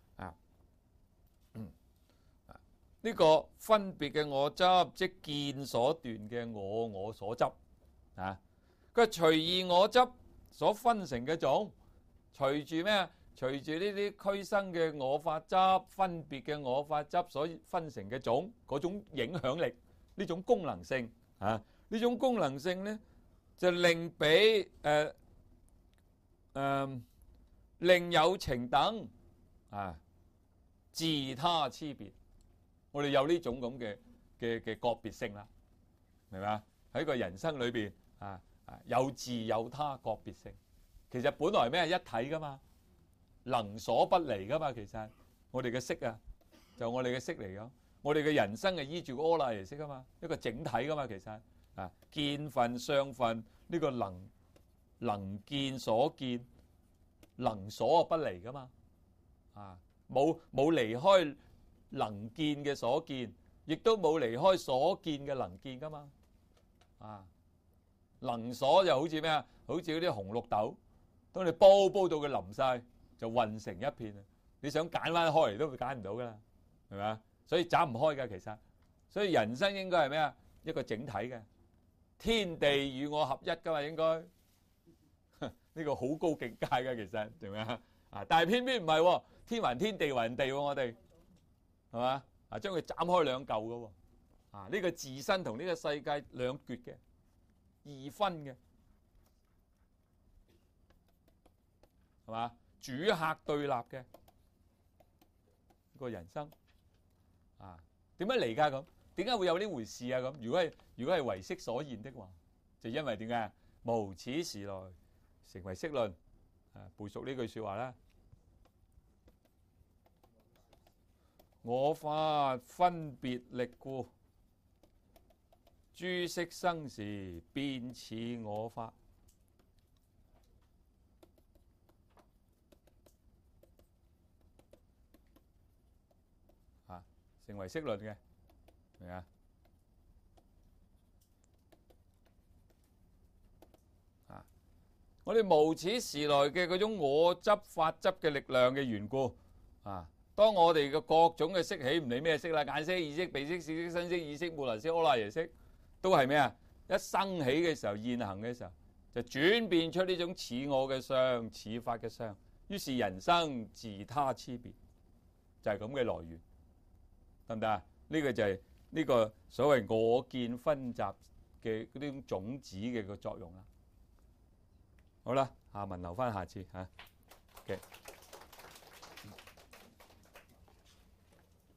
呢個分別嘅我執，即見所斷嘅我所執。佢隨意我執所分成嘅種，隨住咩啊？隨住呢啲俱生嘅我法執、分別嘅我法執所分成嘅種，嗰種影響力，呢種功能性呢種功能性咧，就令比令有情等自他差別。我哋有呢種咁嘅個別性啦，明嘛？喺個人生裏邊有自有他個別性，其實本來咩一體噶嘛，能所不離噶嘛。其實我哋嘅色就我哋嘅色嚟噶，我哋嘅人生係依住個阿賴耶識噶嘛，一個整體噶嘛。其實見分相分呢個能見所見，能所不離噶嘛，冇離開能見嘅所見，亦都冇離開所見嘅能見噶嘛。能所就好似咩啊？好似嗰啲紅綠豆，當你煲到佢淋晒，就混成一片啊！你想揀翻開嚟都會揀唔到噶啦，係咪啊？所以斬唔開噶，其實。所以人生應該係咩啊？一個整體嘅，天地與我合一噶嘛，應該。呢個好高境界噶，其實，係咪啊？但係偏偏唔係喎，天還天，地還地喎，我哋。係嘛？將佢斬開兩嚿嘅喎，呢個自身同呢個世界兩絕嘅，二分嘅，係嘛？主客對立嘅個人生，點解嚟㗎咁？點解會有呢回事啊？咁如果係唯識所現的話，就因為點解？無始時來成唯識論，背熟呢句説話啦。我法分別力故，諸色生時變似我法。成唯識論嘅，明啊？我哋無始時來嘅嗰種我執法執嘅力量嘅緣故，當我哋嘅各種嘅色起，唔理咩色啦，眼色、耳色、鼻色、舌色、身色、意識、無能色、阿賴耶識，都係咩啊？一生起嘅時候，現行嘅時候，就轉變出呢種似我嘅相、似法嘅相，於是人生自他差別，就係咁嘅來源，得唔得啊？呢個就係呢個所謂我見分集嘅嗰啲種子嘅個作用啦。好啦，下文留翻下次嚇。Okay.